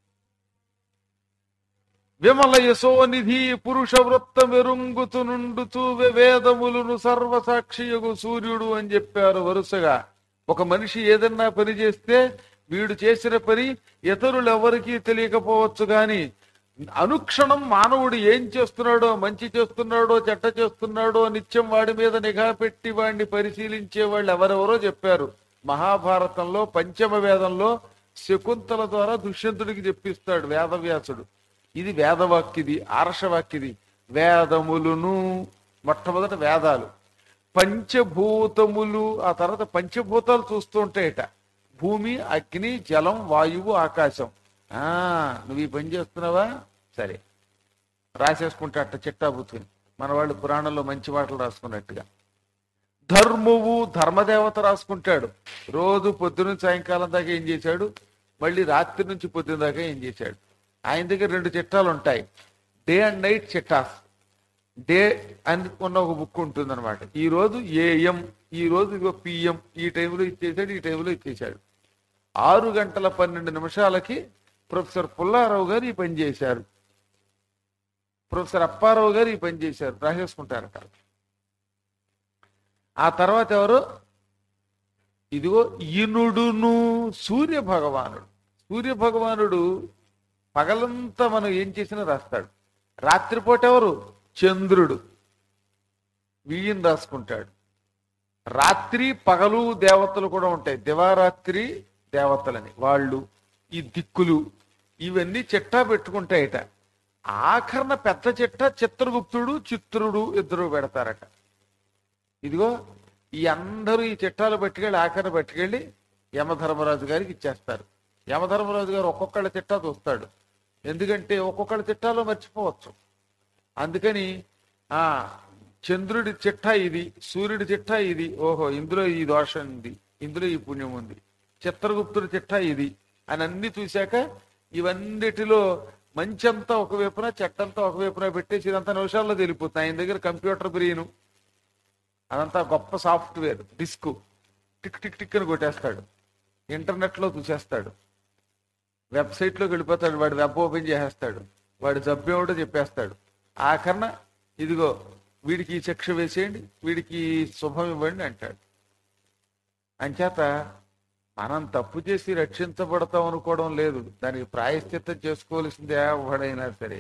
విమల యశోనిధి పురుష వృత్త మెరుంగుతు నుండుతూ వేదములను సర్వసాక్షియగు సూర్యుడు అని చెప్పారు వరుసగా. ఒక మనిషి ఏదన్నా పని చేస్తే వీడు చేసిన పని ఇతరులు ఎవరికీ తెలియకపోవచ్చు గాని అనుక్షణం మానవుడు ఏం చేస్తున్నాడో, మంచి చేస్తున్నాడో చెడ్డ చేస్తున్నాడో నిత్యం వాడి మీద నిఘా పెట్టి వాడిని పరిశీలించే వాళ్ళు ఎవరెవరో చెప్పారు. మహాభారతంలో పంచమ వేదంలో శకుంతల ద్వారా దుష్యంతుడికి చెప్పిస్తాడు వేదవ్యాసుడు. ఇది వేదవాక్యది, ఆర్షవాక్యది. వేదములును మొట్టమొదట వేదాలు, పంచభూతములు, ఆ తర్వాత పంచభూతాలు చూస్తూ ఉంటాయట. భూమి, అగ్ని, జలం, వాయువు, ఆకాశం. నువ్వు ఈ పని చేస్తున్నావా, సరే రాసేసుకుంటాట చిట్టాబుతుని. మన వాళ్ళు పురాణంలో మంచి మాటలు రాసుకున్నట్టుగా. ధర్మువు, ధర్మదేవత రాసుకుంటాడు. రోజు పొద్దున సాయంకాలం దాకా ఏం చేశాడు, మళ్ళీ రాత్రి నుంచి పొద్దున దాకా ఏం చేశాడు. ఆయన దగ్గర 2 చిట్టాలు ఉంటాయి, డే అండ్ నైట్ చిట్టాస్. డే అని ఉన్న ఒక బుక్ ఉంటుంది అనమాట. ఈ రోజు ఏఎం, ఈ రోజు ఇదిగో పిఎం, ఈ టైంలో ఇచ్చేసాడు, ఈ టైంలో ఇచ్చేసాడు. 6 గంటల 12 నిమిషాలకి ప్రొఫెసర్ పుల్లారావు గారు ఈ పని చేశారు, ప్రొఫెసర్ అప్పారావు గారు ఈ పని చేశారు, రాసేసుకుంటారట. ఆ తర్వాత ఎవరు, ఇదిగో ఇనుడును, సూర్య భగవానుడు. సూర్య భగవానుడు పగలంతా మనం ఏం చేసినా రాస్తాడు. రాత్రిపూట ఎవరు, చంద్రుడు వీయిని రాసుకుంటాడు. రాత్రి పగలు దేవతలు కూడా ఉంటాయి, దివారాత్రి దేవతలని, వాళ్ళు ఈ దిక్కులు ఇవన్నీ చిట్టా పెట్టుకుంటాయట. ఆఖరణ పెద్ద చిట్ట చిత్రగుప్తుడు చిత్రుడు ఇద్దరు పెడతారట. ఇదిగో ఈ అందరూ ఈ చిట్టాలు పట్టుకెళ్ళి ఆఖరణ పట్టుకెళ్ళి యమధర్మరాజు గారికి ఇచ్చేస్తారు. యమధర్మరాజు గారు ఒక్కొక్కళ్ళ చిట్టా చూస్తాడు, ఎందుకంటే ఒక్కొక్కళ్ళ చిట్టాలో మర్చిపోవచ్చు. అందుకని చంద్రుడి చిట్టా ఇది, సూర్యుడి చిట్టా ఇది, ఓహో ఇందులో ఈ దోషం ఉంది, ఇందులో ఈ పుణ్యం ఉంది. చిత్రగుప్తుడి చిట్టా ఇది అని అన్ని చూశాక ఇవన్నిటిలో మంచంతా ఒకవైపున చెట్టంతా ఒకవైపున పెట్టేసి ఇదంతా నిమిషాల్లో తెలిపోతుంది. ఆయన దగ్గర కంప్యూటర్ బ్రెయిన్, అదంతా గొప్ప software, disk tick tick tick అని కొట్టేస్తాడు, ఇంటర్నెట్లో చూసేస్తాడు, వెబ్సైట్లోకి వెళ్ళిపోతాడు, వాడు వెబ్ ఓపెన్ చేసేస్తాడు, వాడు జబ్బేమిటో చెప్పేస్తాడు. ఆఖరణ ఇదిగో వీడికి ఈ శిక్ష వేసేయండి, వీడికి శుభం ఇవ్వండి అంటాడు. అంచేత మనం తప్పు చేసి రక్షించబడతాం అనుకోవడం లేదు, దానికి ప్రాయశ్చిత్తం చేసుకోవాల్సిందే ఎవడైనా సరే.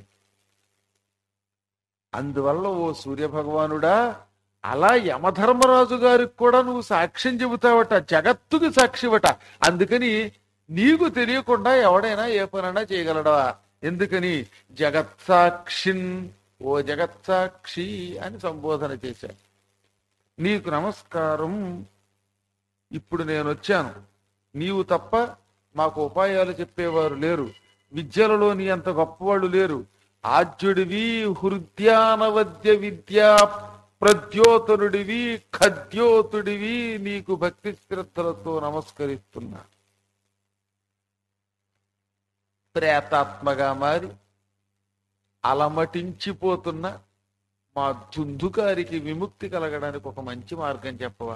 అందువల్ల ఓ సూర్య భగవానుడా, అలా యమధర్మరాజు గారికి కూడా నువ్వు సాక్ష్యం చెబుతావట, జగత్తుకి సాక్షివట. అందుకని నీకు తెలియకుండా ఎవడైనా ఏ పనైనా చేయగలడా? ఎందుకని జగత్సాక్షిన్, ఓ జగత్సాక్షి అని సంబోధన చేశాడు. నీకు నమస్కారం, ఇప్పుడు నేను వచ్చాను, నీవు తప్ప మాకు ఉపాయాలు చెప్పేవారు లేరు, విద్యలలో నీ అంత గొప్పవాళ్ళు లేరు. ఆద్యుడివి, హృద్యానవద్య విద్యా ప్రద్యోతనుడివి, ఖద్యోతుడివి, నీకు భక్తి శ్రద్ధలతో నమస్కరిస్తున్నా. ప్రేతాత్మగా మారి అలమటించిపోతున్న మా దుందుకారికి విముక్తి కలగడానికి ఒక మంచి మార్గం చెప్పవా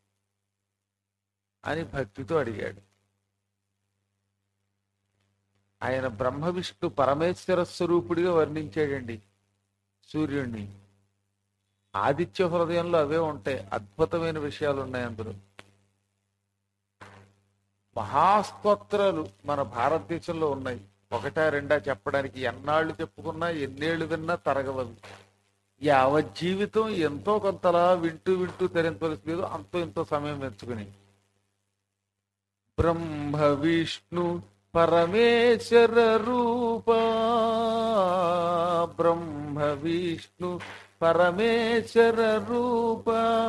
అని భక్తితో అడిగాడు. ఆయన బ్రహ్మ విష్ణు పరమేశ్వర స్వరూపుడిగా వర్ణించాడండి సూర్యుడిని. ఆదిత్య హృదయంలో అవే ఉంటాయి, అద్భుతమైన విషయాలు ఉన్నాయి అందులో. మహాస్తోత్రాలు మన భారతదేశంలో ఉన్నాయి, ఒకటా రెండా చెప్పడానికి ఎన్నాళ్ళు చెప్పుకున్నా ఎన్నేళ్ళు విన్నా తరగవవి. యావజ్జీవితం ఎంతో కొంతలా వింటూ వింటూ తరించవలసి లేదు, అంతో ఎంతో సమయం ఎంచుకుని. బ్రహ్మ విష్ణు పరమేశ్వర రూప, బ్రహ్మ విష్ణు పరమేశ్వర రూప,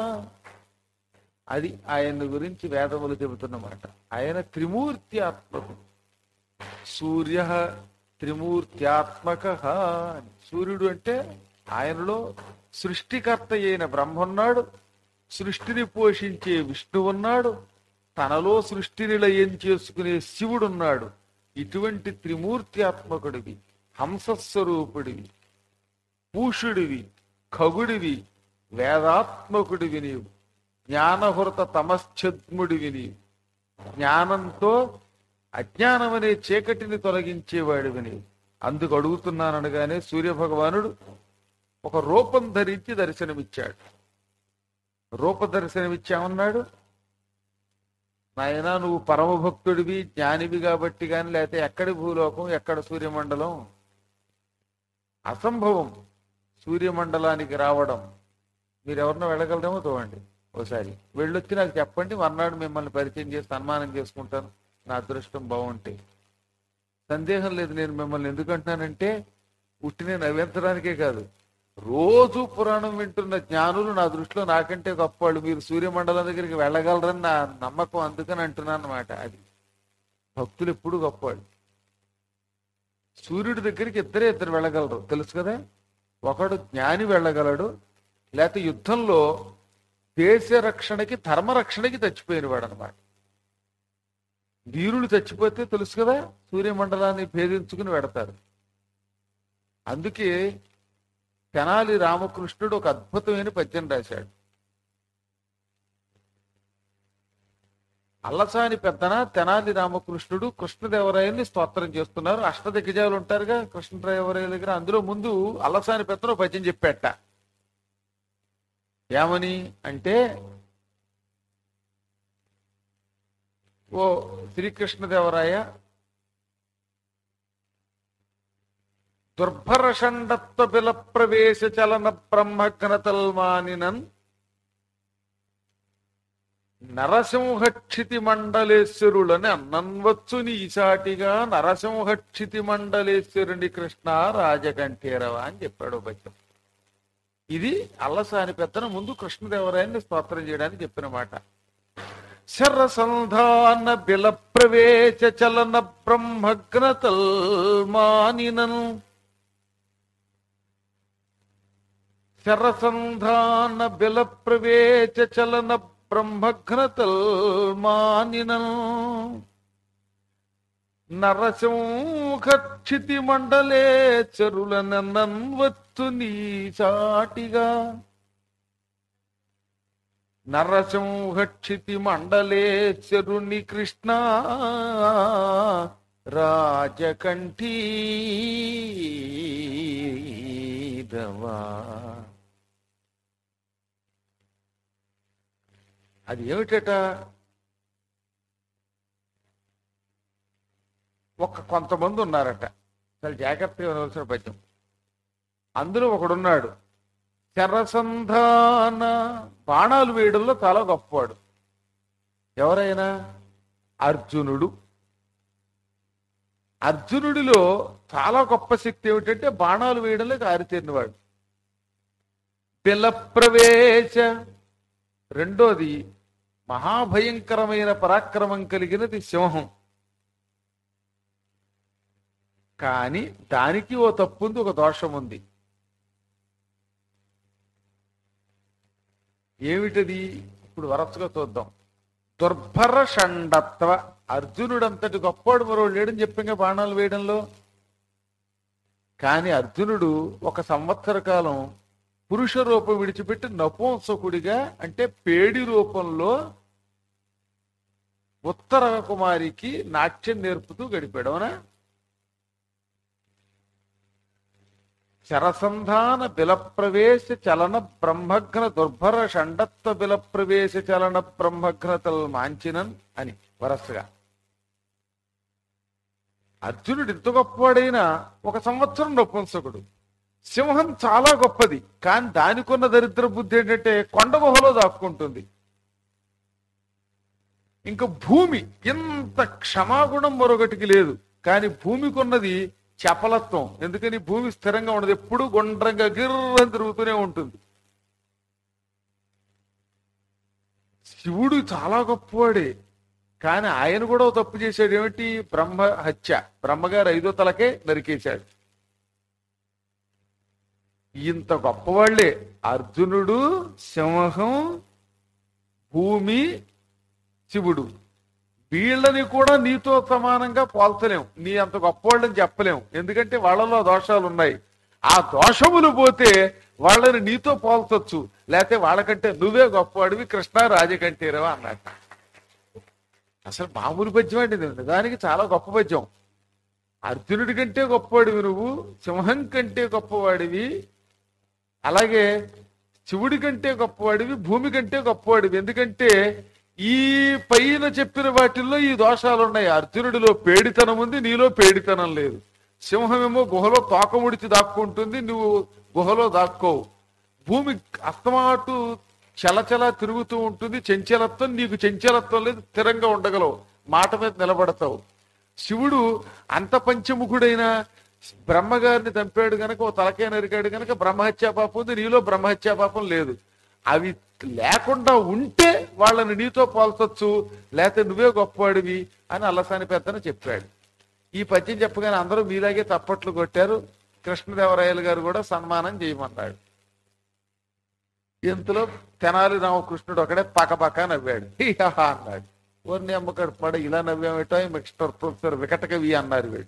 అది ఆయన గురించి వేదములు చెబుతున్నమాట. ఆయన త్రిమూర్తి ఆత్మకు. సూర్య త్రిమూర్త్యాత్మక. సూర్యుడు అంటే ఆయనలో సృష్టికర్త అయిన బ్రహ్మ ఉన్నాడు, సృష్టిని పోషించే విష్ణువు ఉన్నాడు, తనలో సృష్టిని లయం చేసుకునే శివుడు ఉన్నాడు. ఇటువంటి త్రిమూర్త్యాత్మకుడివి, హంసస్వరూపుడివి, పూషుడివి, ఖగుడివి, వేదాత్మకుడివి నీవు, జ్ఞానహృత తమశ్చద్ముడివి నీవు, జ్ఞానంతో అజ్ఞానం అనే చీకటిని తొలగించేవాడివి నీవు. అందుకు అడుగుతున్నాననగానే సూర్యభగవానుడు ఒక రూపం ధరించి దర్శనమిచ్చాడు. రూప దర్శనమిచ్చామన్నాడు, నాయనా నువ్వు పరమభక్తుడివి, జ్ఞానివి కాబట్టి కానీ, లేకపోతే ఎక్కడి భూలోకం, ఎక్కడ సూర్యమండలం, అసంభవం సూర్యమండలానికి రావడం. మీరు ఎవరినో వెళ్ళగలరేమో చూడండి ఓసారి. వెళ్ళొచ్చి నాకు చెప్పండి, మర్నాడు మిమ్మల్ని పరిచయం చేసి సన్మానం చేసుకుంటాను నా అదృష్టం బాగుంటే. సందేహం లేదు. నేను మిమ్మల్ని ఎందుకు అంటున్నానంటే ఉట్టినే నవ్వించడానికే కాదు, రోజు పురాణం వింటున్న జ్ఞానులు నా దృష్టిలో నాకంటే గొప్పవాళ్ళు. మీరు సూర్యమండలం దగ్గరికి వెళ్ళగలరని నా నమ్మకం, అందుకని అంటున్నాను అనమాట. అది భక్తులు ఎప్పుడు గొప్పవాళ్ళు. సూర్యుడి దగ్గరికి ఇద్దరు వెళ్ళగలరు తెలుసు కదా. ఒకడు జ్ఞాని వెళ్ళగలడు, లేకపోతే యుద్ధంలో దేశ రక్షణకి ధర్మరక్షణకి చచ్చిపోయిన వాడు అనమాట. వీరులు చచ్చిపోతే తెలుసు కదా సూర్యమండలాన్ని భేదించుకుని వెడతారు. అందుకే తెనాలి రామకృష్ణుడు ఒక అద్భుతమైన పద్యం రాశాడు. అల్లసాని పెద్దన తెనాలి రామకృష్ణుడు కృష్ణదేవరాయల్ని స్తోత్రం చేస్తున్నారు. అష్టదిగ్గజాలు ఉంటారుగా కృష్ణదేవరాయల దగ్గర. అందులో ముందు అల్లసాని పెద్దన ఒక పద్యం చెప్పాట. ఏమని అంటే, ఓ శ్రీకృష్ణదేవరాయ, దుర్భరషండత్వ బిల ప్రవేశ చలన బ్రహ్మఘ్నతల్మానినన్ నరసింహక్షితి మండలేశ్వరులని అన్నన్వచ్చు ఈసాటిగా నరసింహక్షితి మండలేశ్వరుని కృష్ణ రాజకంఠేరవ అని చెప్పాడు పద్యం. ఇది అల్లసాని పెద్దన ముందు కృష్ణదేవరాయన్ని స్తోత్రం చేయడానికి చెప్పిన మాట. శరసంధాన బిల ప్రవేశ చలన బ్రహ్మఘ్నతల్మానినన్ శరసంధాన బిల ప్రవేశ చలన బ్రహ్మఘ్నతల్మానినన్ నరసింహక్షితి మండలే చరులనన్వచ్చు నీ సాటిగా నరసింహక్షితి మండలే చరుని కృష్ణ రాజకంఠీరవా. అది ఏమిటట? కొంతమంది ఉన్నారట, చాలా జాగ్రత్తగా వినవలసిన పద్యం. అందులో ఒకడున్నాడు, శరసంధాన బాణాలు వేయడంలో చాలా గొప్పవాడు. ఎవరైనా? అర్జునుడు. అర్జునుడిలో చాలా గొప్ప శక్తి ఏమిటంటే బాణాలు వేయడంలో ఆరితేరినవాడు. బిల ప్రవేశ రెండోది, మహాభయంకరమైన పరాక్రమం కలిగినది సింహం. కానీ దానికి ఓ తప్పుంది, ఒక దోషం ఉంది. ఏమిటది? ఇప్పుడు వరసగా చూద్దాం. దుర్భర షండత్వ. అర్జునుడు అంతటి గొప్పవాడు మరో లేడని చెప్పాక బాణాలు వేయడంలో. కానీ అర్జునుడు ఒక సంవత్సర కాలం పురుష రూపం విడిచిపెట్టి నపుంసకుడిగా, అంటే పేడి రూపంలో ఉత్తర కుమారికి నాట్యం నేర్పుతూ గడిపాడు. అవునా? శరసంధాన బిల ప్రవేశ చలన బ్రహ్మఘ్న దుర్భర షండత్వ బిల ప్రవేశ చలన బ్రహ్మఘ్నతల్ మాంచినన్ అని వరసగా. అర్జునుడు ఇంత గొప్పవాడైనా ఒక సంవత్సరం నపుంసకుడు. సింహం చాలా గొప్పది, కానీ దానికున్న దరిద్ర బుద్ధి ఏంటంటే కొండ గుహలో దాక్కుంటుంది. ఇంకా భూమి, ఇంత క్షమాగుణం మరొకటికి లేదు. కానీ భూమికి ఉన్నది చపలత్వం. ఎందుకని? భూమి స్థిరంగా ఉండదు, ఎప్పుడు గుండ్రంగా గిర్రం తిరుగుతూనే ఉంటుంది. శివుడు చాలా గొప్పవాడే, కానీ ఆయన కూడా తప్పు చేశాడు. ఏమిటి? బ్రహ్మ హత్య. బ్రహ్మగారు 5వ తలకే నరికేశాడు. ఇంత గొప్పవాళ్లే అర్జునుడు, సింహం, భూమి, శివుడు. వీళ్ళని కూడా నీతో సమానంగా పోల్చలేం, నీ అంత గొప్పవాళ్ళని చెప్పలేం. ఎందుకంటే వాళ్ళలో దోషాలు ఉన్నాయి. ఆ దోషములు పోతే వాళ్ళని నీతో పోల్చొచ్చు, లేకపోతే వాళ్ళకంటే నువ్వే గొప్పవాడివి కృష్ణ రాజకంఠీరవ అన్నట్టు. అసలు మామూలు పద్యం అంటే నిజానికి చాలా గొప్ప పద్యం. అర్జునుడి కంటే గొప్పవాడివి నువ్వు, సింహం కంటే గొప్పవాడివి, అలాగే శివుడి కంటే గొప్పవాడివి, భూమి కంటే గొప్పవాడివి. ఎందుకంటే ఈ పైన చెప్పిన వాటిల్లో ఈ దోషాలు ఉన్నాయి. అర్జునుడిలో పేడితనం ఉంది, నీలో పేడితనం లేదు. సింహమేమో గుహలో తోక ముడిచి దాక్కుంటుంది, నువ్వు గుహలో దాక్కోవు. భూమి అస్తమాటు చలచల తిరుగుతూ ఉంటుంది, చంచలత్వం. నీకు చంచలత్వం లేదు, స్థిరంగా ఉండగలవు, మాట మీద నిలబడతావు. శివుడు అంత పంచముఖుడైన బ్రహ్మగారిని చంపాడు గనక, ఓ తలకాయ నరికాడు గనక బ్రహ్మహత్యా పాపం ఉంది, నీలో బ్రహ్మహత్యా పాపం లేదు. అవి లేకుండా ఉంటే వాళ్ళని నీతో పోల్చొచ్చు, లేకపోతే నువ్వే గొప్పవాడివి అని అల్లసాని పెద్దన చెప్పాడు. ఈ పద్యం చెప్పగానే అందరూ మీలాగే తప్పట్లు కొట్టారు. కృష్ణదేవరాయలు గారు కూడా సన్మానం చేయమన్నాడు. ఇంతలో తెనాలి రామకృష్ణుడు ఒకడే పకపక నవ్వాడు. హిహా అన్నాడు. ఓర్ని అమ్మకాడు పడ ఇలా నవ్వామేటో మిస్టర్ ప్రొఫెసర్ వికటకవి అన్నారు వీడు.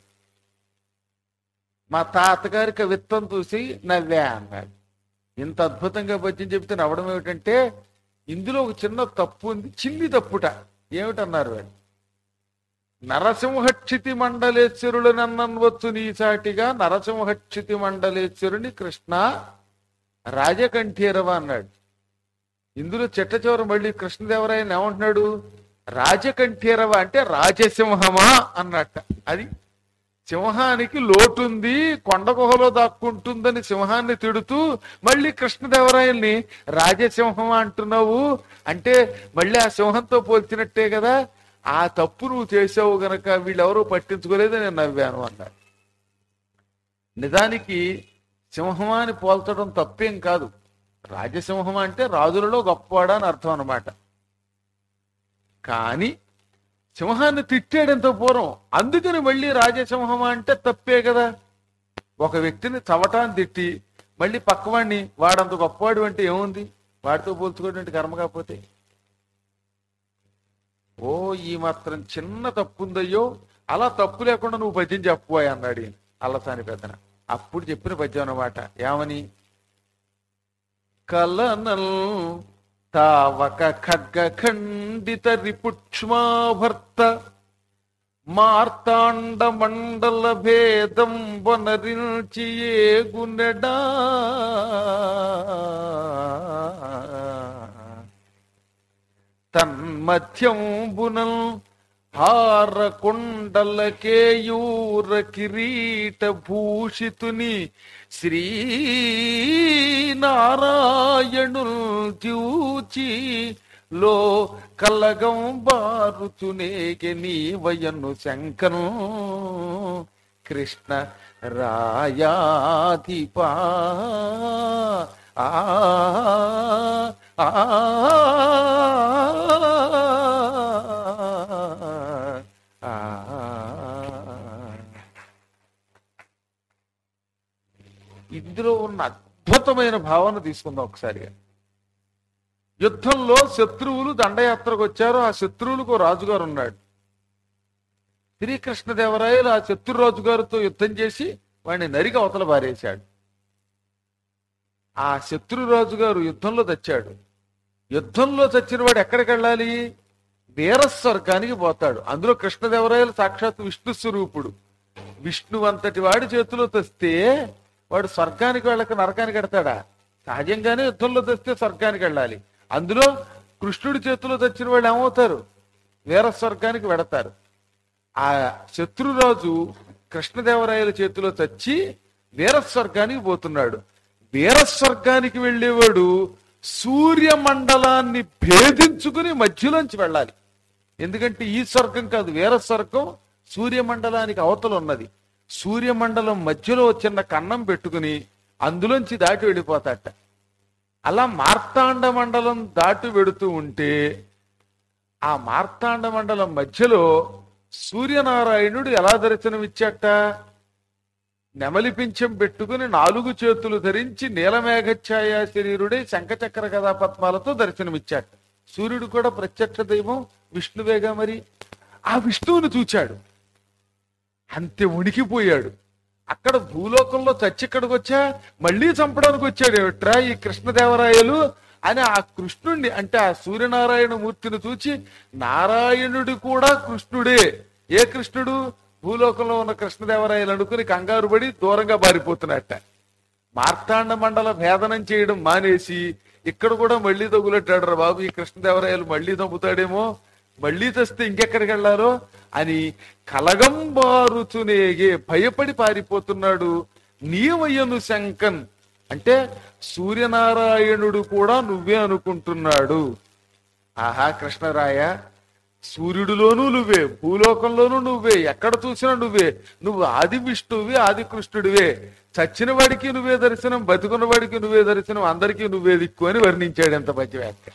మా తాతగారి కవిత్వం చూసి నవ్వా అన్నాడు. ఇంత అద్భుతంగా పద్యం చెబితే నవ్వడం ఏమిటంటే ఇందులో ఒక చిన్న తప్పు ఉంది, చిన్ని తప్పుట. ఏమిటన్నారు వాడు? నరసింహక్షితి మండలేశ్వరుడు నన్నన్వచ్చు నీసాటిగా నరసింహక్షితి మండలేశ్వరుని కృష్ణ రాజకంఠీరవ అన్నాడు. ఇందులో చిట్ట చివర మళ్ళీ కృష్ణదేవరాయని ఏమంటున్నాడు? రాజకంఠీరవ అంటే రాజసింహమా అన్నట్ట. అది సింహానికి లోటుంది, కొండ గుహలో దాక్కుంటుందని సింహాన్ని తిడుతూ మళ్ళీ కృష్ణదేవరాయల్ని రాజసింహం అంటున్నావు అంటే మళ్ళీ ఆ సింహంతో పోల్చినట్టే కదా. ఆ తప్పు నువ్వు చేసావు గనక వీళ్ళెవరూ పట్టించుకోలేదు, నేను నవ్వాను అన్నాడు. నిజానికి సింహమాని పోల్చడం తప్పేం కాదు. రాజసింహం అంటే రాజులలో గొప్పవాడా అని అర్థం అన్నమాట. కానీ సింహాన్ని తిట్టాడంత పూర్వం, అందుకని మళ్ళీ రాజసింహం అంటే తప్పే కదా. ఒక వ్యక్తిని చవటాన్ని తిట్టి మళ్ళీ పక్కవాడిని వాడంత గొప్పవాడు అంటే ఏముంది? వాడితో పోల్చుకోవడం కర్మ కాకపోతే. ఓ ఈ మాత్రం చిన్న తప్పు ఉందయ్యో, అలా తప్పు లేకుండా నువ్వు పద్యం చెప్పబోయా అన్నాడు ఈయన అల్లసాని పెద్దన. అప్పుడు చెప్పిన పద్యం అన్నమాట. ఏమని? కలనల్ తావక ఖడ్గ ఖండిత రిపుక్ష్మాభర్త మార్తాండ మండల భేదం వనరించి ఏగునెడా తన్మధ్యంబునల్ హార కొండల కేయూర కిరీట భూషితుని శ్రీనారాయణుల్ చూచి లో కలగం బారుచునేకె నీవయను శంకను కృష్ణ రాయాధిపా ఆ ఇందులో ఉన్న అద్భుతమైన భావన తీసుకుందాం ఒకసారిగా. యుద్ధంలో శత్రువులు దండయాత్రకు వచ్చారు. ఆ శత్రువులకు రాజుగారు ఉన్నాడు. శ్రీకృష్ణదేవరాయలు ఆ శత్రు రాజుగారితో యుద్ధం చేసి వాడిని నరికి అవతల పారేశాడు. ఆ శత్రురాజు గారు యుద్ధంలో చచ్చాడు. యుద్ధంలో చచ్చిన వాడు ఎక్కడికి వెళ్ళాలి? వీరస్వర్గానికి పోతాడు. అందులో కృష్ణదేవరాయలు సాక్షాత్ విష్ణు స్వరూపుడు. విష్ణు అంతటి వాడి చేతిలో తెస్తే వాడు స్వర్గానికి వెళ్ళక నరకానికి వెడతాడా? సహజంగానే యుద్ధంలో తెస్తే స్వర్గానికి వెళ్ళాలి. అందులో కృష్ణుడి చేతిలో తెచ్చిన వాళ్ళు ఏమవుతారు? వీరస్వర్గానికి వెడతారు. ఆ శత్రురాజు కృష్ణదేవరాయల చేతిలో చచ్చి వీరస్వర్గానికి పోతున్నాడు. వీరస్వర్గానికి వెళ్ళేవాడు సూర్యమండలాన్ని భేదించుకుని మధ్యలోంచి వెళ్ళాలి. ఎందుకంటే ఈ స్వర్గం కాదు, వీరస్వర్గం సూర్యమండలానికి అవతల ఉన్నది. సూర్యమండలం మధ్యలో చిన్న కన్నం పెట్టుకుని అందులోంచి దాటి వెళ్ళిపోతాట. అలా మార్తాండ మండలం దాటి వెడుతూ ఉంటే ఆ మార్తాండ మండలం మధ్యలో సూర్యనారాయణుడు ఎలా దర్శనమిచ్చాట? నెమలిపించం పెట్టుకుని 4 చేతులు ధరించి నీలమేఘఛాయ శరీరుడే శంఖచక్ర కథా పద్మాలతో దర్శనమిచ్చాట. సూర్యుడు కూడా ప్రత్యక్ష దైవం విష్ణువేగా. మరి ఆ విష్ణువుని చూచాడు, అంతే ఉనికిపోయాడు. అక్కడ భూలోకంలో చచ్చి ఇక్కడికి వచ్చా మళ్ళీ చంపడానికి వచ్చాడు ఏమిట్రా ఈ కృష్ణదేవరాయలు అని ఆ కృష్ణుణ్ణి అంటే ఆ సూర్యనారాయణ మూర్తిని చూచి నారాయణుడు కూడా కృష్ణుడే. ఏ కృష్ణుడు? భూలోకంలో ఉన్న కృష్ణదేవరాయలు అనుకుని కంగారు పడి దూరంగా పారిపోతున్నట్ట. మార్తాండ మండల భేదనం చేయడం మానేసి ఇక్కడ కూడా మళ్ళీ తగులెట్టాడు రా బాబు, ఈ కృష్ణదేవరాయలు మళ్ళీ చంపుతాడేమో, మళ్ళీ తెస్తే ఇంకెక్కడికి వెళ్ళాలో అని కలగంబారుచునేగే భయపడి పారిపోతున్నాడు. నీవయ్యను శంకన్ అంటే సూర్యనారాయణుడు కూడా నువ్వే అనుకుంటున్నాడు. ఆహా కృష్ణరాయ, సూర్యుడిలోనూ నువ్వే, భూలోకంలోనూ నువ్వే, ఎక్కడ చూసినా నువ్వే. నువ్వు ఆది విష్ణువి, ఆది కృష్ణుడివే. చచ్చిన వాడికి నువ్వే దర్శనం, బతుకున్న వాడికి నువ్వే దర్శనం, అందరికీ నువ్వే దిక్కు అని వర్ణించాడు. ఎంత పద్యవ్యాఖ్య!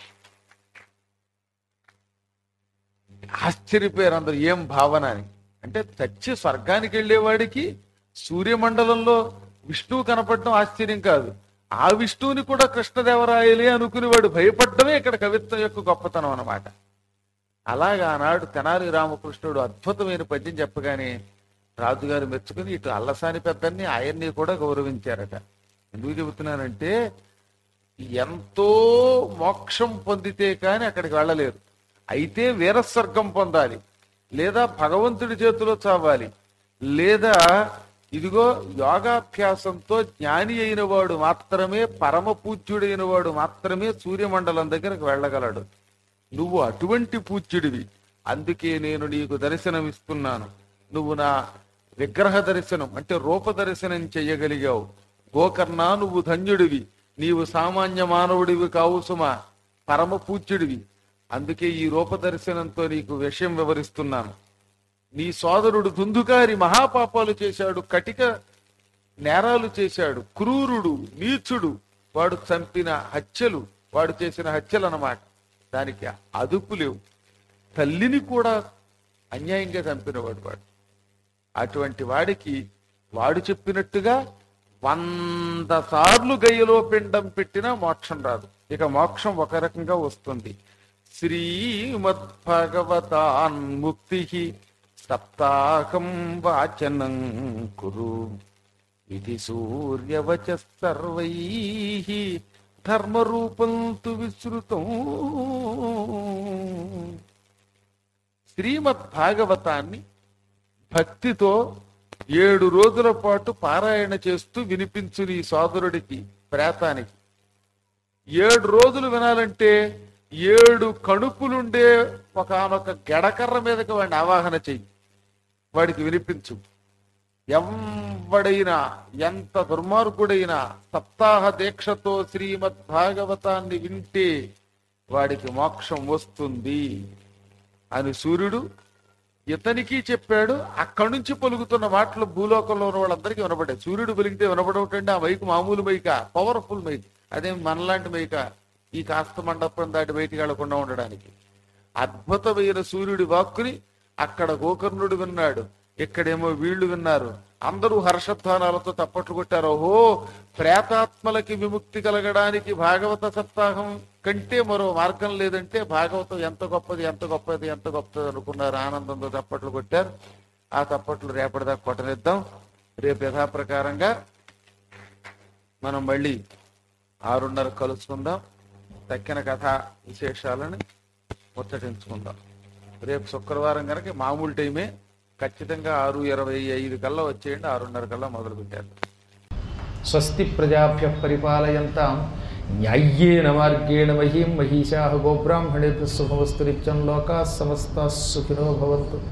ఆశ్చర్యపోయారు అందరు. ఏం భావన అని. అంటే చచ్చి స్వర్గానికి వెళ్ళేవాడికి సూర్యమండలంలో విష్ణువు కనపడటం ఆశ్చర్యం కాదు. ఆ విష్ణువుని కూడా కృష్ణదేవరాయలే అనుకునేవాడు భయపడటమే ఇక్కడ కవిత్వం యొక్క గొప్పతనం అన్నమాట. అలాగా ఆనాడు తెనాలి రామకృష్ణుడు అద్భుతమైన పద్యం చెప్పగానే రాజుగారు మెచ్చుకుని ఇటు అల్లసాని పెద్దన్ని ఆయన్ని కూడా గౌరవించారట. ఎందుకు చెబుతున్నానంటే ఎంతో మోక్షం పొందితే కాని అక్కడికి వెళ్ళలేరు. అయితే వీరస్వర్గం పొందాలి, లేదా భగవంతుడి చేతిలో చావాలి, లేదా ఇదిగో యోగాభ్యాసంతో జ్ఞాని అయిన వాడు మాత్రమే, పరమ పూజ్యుడైన వాడు మాత్రమే సూర్యమండలం దగ్గరకు వెళ్ళగలడు. నువ్వు అటువంటి పూజ్యుడివి, అందుకే నేను నీకు దర్శనం ఇస్తున్నాను. నువ్వు నా విగ్రహ దర్శనం అంటే రూప దర్శనం చెయ్యగలిగావు. గోకర్ణ, నువ్వు ధన్యుడివి, నీవు సామాన్య మానవుడివి కావు సుమా, పరమ పూజ్యుడివి. అందుకే ఈ రూప దర్శనంతో నీకు విషయం వివరిస్తున్నాను. నీ సోదరుడు దుందుకారి మహాపాపాలు చేశాడు, కటిక నేరాలు చేశాడు, క్రూరుడు, నీచుడు. వాడు చంపిన హత్యలు, వాడు చేసిన హత్యలు అన్నమాట. దానికి అదుపు లేవు. తల్లిని కూడా అన్యాయంగా చంపినవాడు వాడు. అటువంటి వాడికి వాడు చెప్పినట్టుగా 100 సార్లు గయ్యలో పిండం పెట్టినా మోక్షం రాదు. ఇక మోక్షం ఒక రకంగా వస్తుంది. శ్రీమద్భగవతాన్ ముక్తి సప్తాహం వాచనం కురు ఇది సూర్యవచ సర్వై ధర్మరూపం తు విశ్రుతం. శ్రీమద్భాగవతాన్ని భక్తితో 7 రోజుల పాటు పారాయణ చేస్తూ వినిపించు నీ సోదరుడికి, ప్రేతానికి. 7 రోజులు వినాలంటే 7 కణుపులుండే ఒకనొక గెడకర్ర మీదకి వాడిని ఆవాహన చెయ్యి, వాడికి వినిపించు. ఎవడైనా ఎంత దుర్మార్గుడైనా సప్తాహ దీక్షతో శ్రీమద్భాగవతాన్ని వింటే వాడికి మోక్షం వస్తుంది అని సూర్యుడు ఇతనికి చెప్పాడు. అక్కడి నుంచి పలుకుతున్న మాటలు భూలోకంలో ఉన్న వాళ్ళందరికీ వినపడ్డాయి. సూర్యుడు పలికితే వినపడవుతండి. ఆ మైకు మామూలు మైక, పవర్ఫుల్ మైక్. అదేం మనలాంటి మైక, ఈ కాస్త మండపం దాటి బయటికి వెళ్లకుండా ఉండడానికి. అద్భుతమైన సూర్యుడి వాక్కుని అక్కడ గోకర్ణుడు విన్నాడు, ఇక్కడేమో వీళ్లు విన్నారు. అందరూ హర్షధ్వానాలతో తప్పట్లు కొట్టారు. ఓహో, ప్రేతాత్మలకి విముక్తి కలగడానికి భాగవత సప్తాహం కంటే మరో మార్గం లేదంటే భాగవతం ఎంత గొప్పది, ఎంత గొప్పది, ఎంత గొప్పది అనుకున్నారు. ఆనందంతో తప్పట్లు కొట్టారు. ఆ తప్పట్లు రేపటిదాకా కొట్టనిద్దాం. రేపు యథాప్రకారంగా మనం మళ్ళీ 6:30 కలుసుకుందాం. తక్కిన కథ విశేషాలను ముచ్చటించుకుందాం. రేపు శుక్రవారం కనుక మామూలు టైమే, ఖచ్చితంగా 6:25 కల్లా వచ్చేయండి. 6:30 కల్లా మొదలు పెట్టారు. స్వస్తి ప్రజాభ్య పరిపాలయంతాం న్యాయ్యేన మార్గేణ మహీం మహిషాః గోబ్రాహ్మణేభ్యः శుభమస్తు నిత్యం. లోకాః సమస్తాః సుఖినో భవంతు.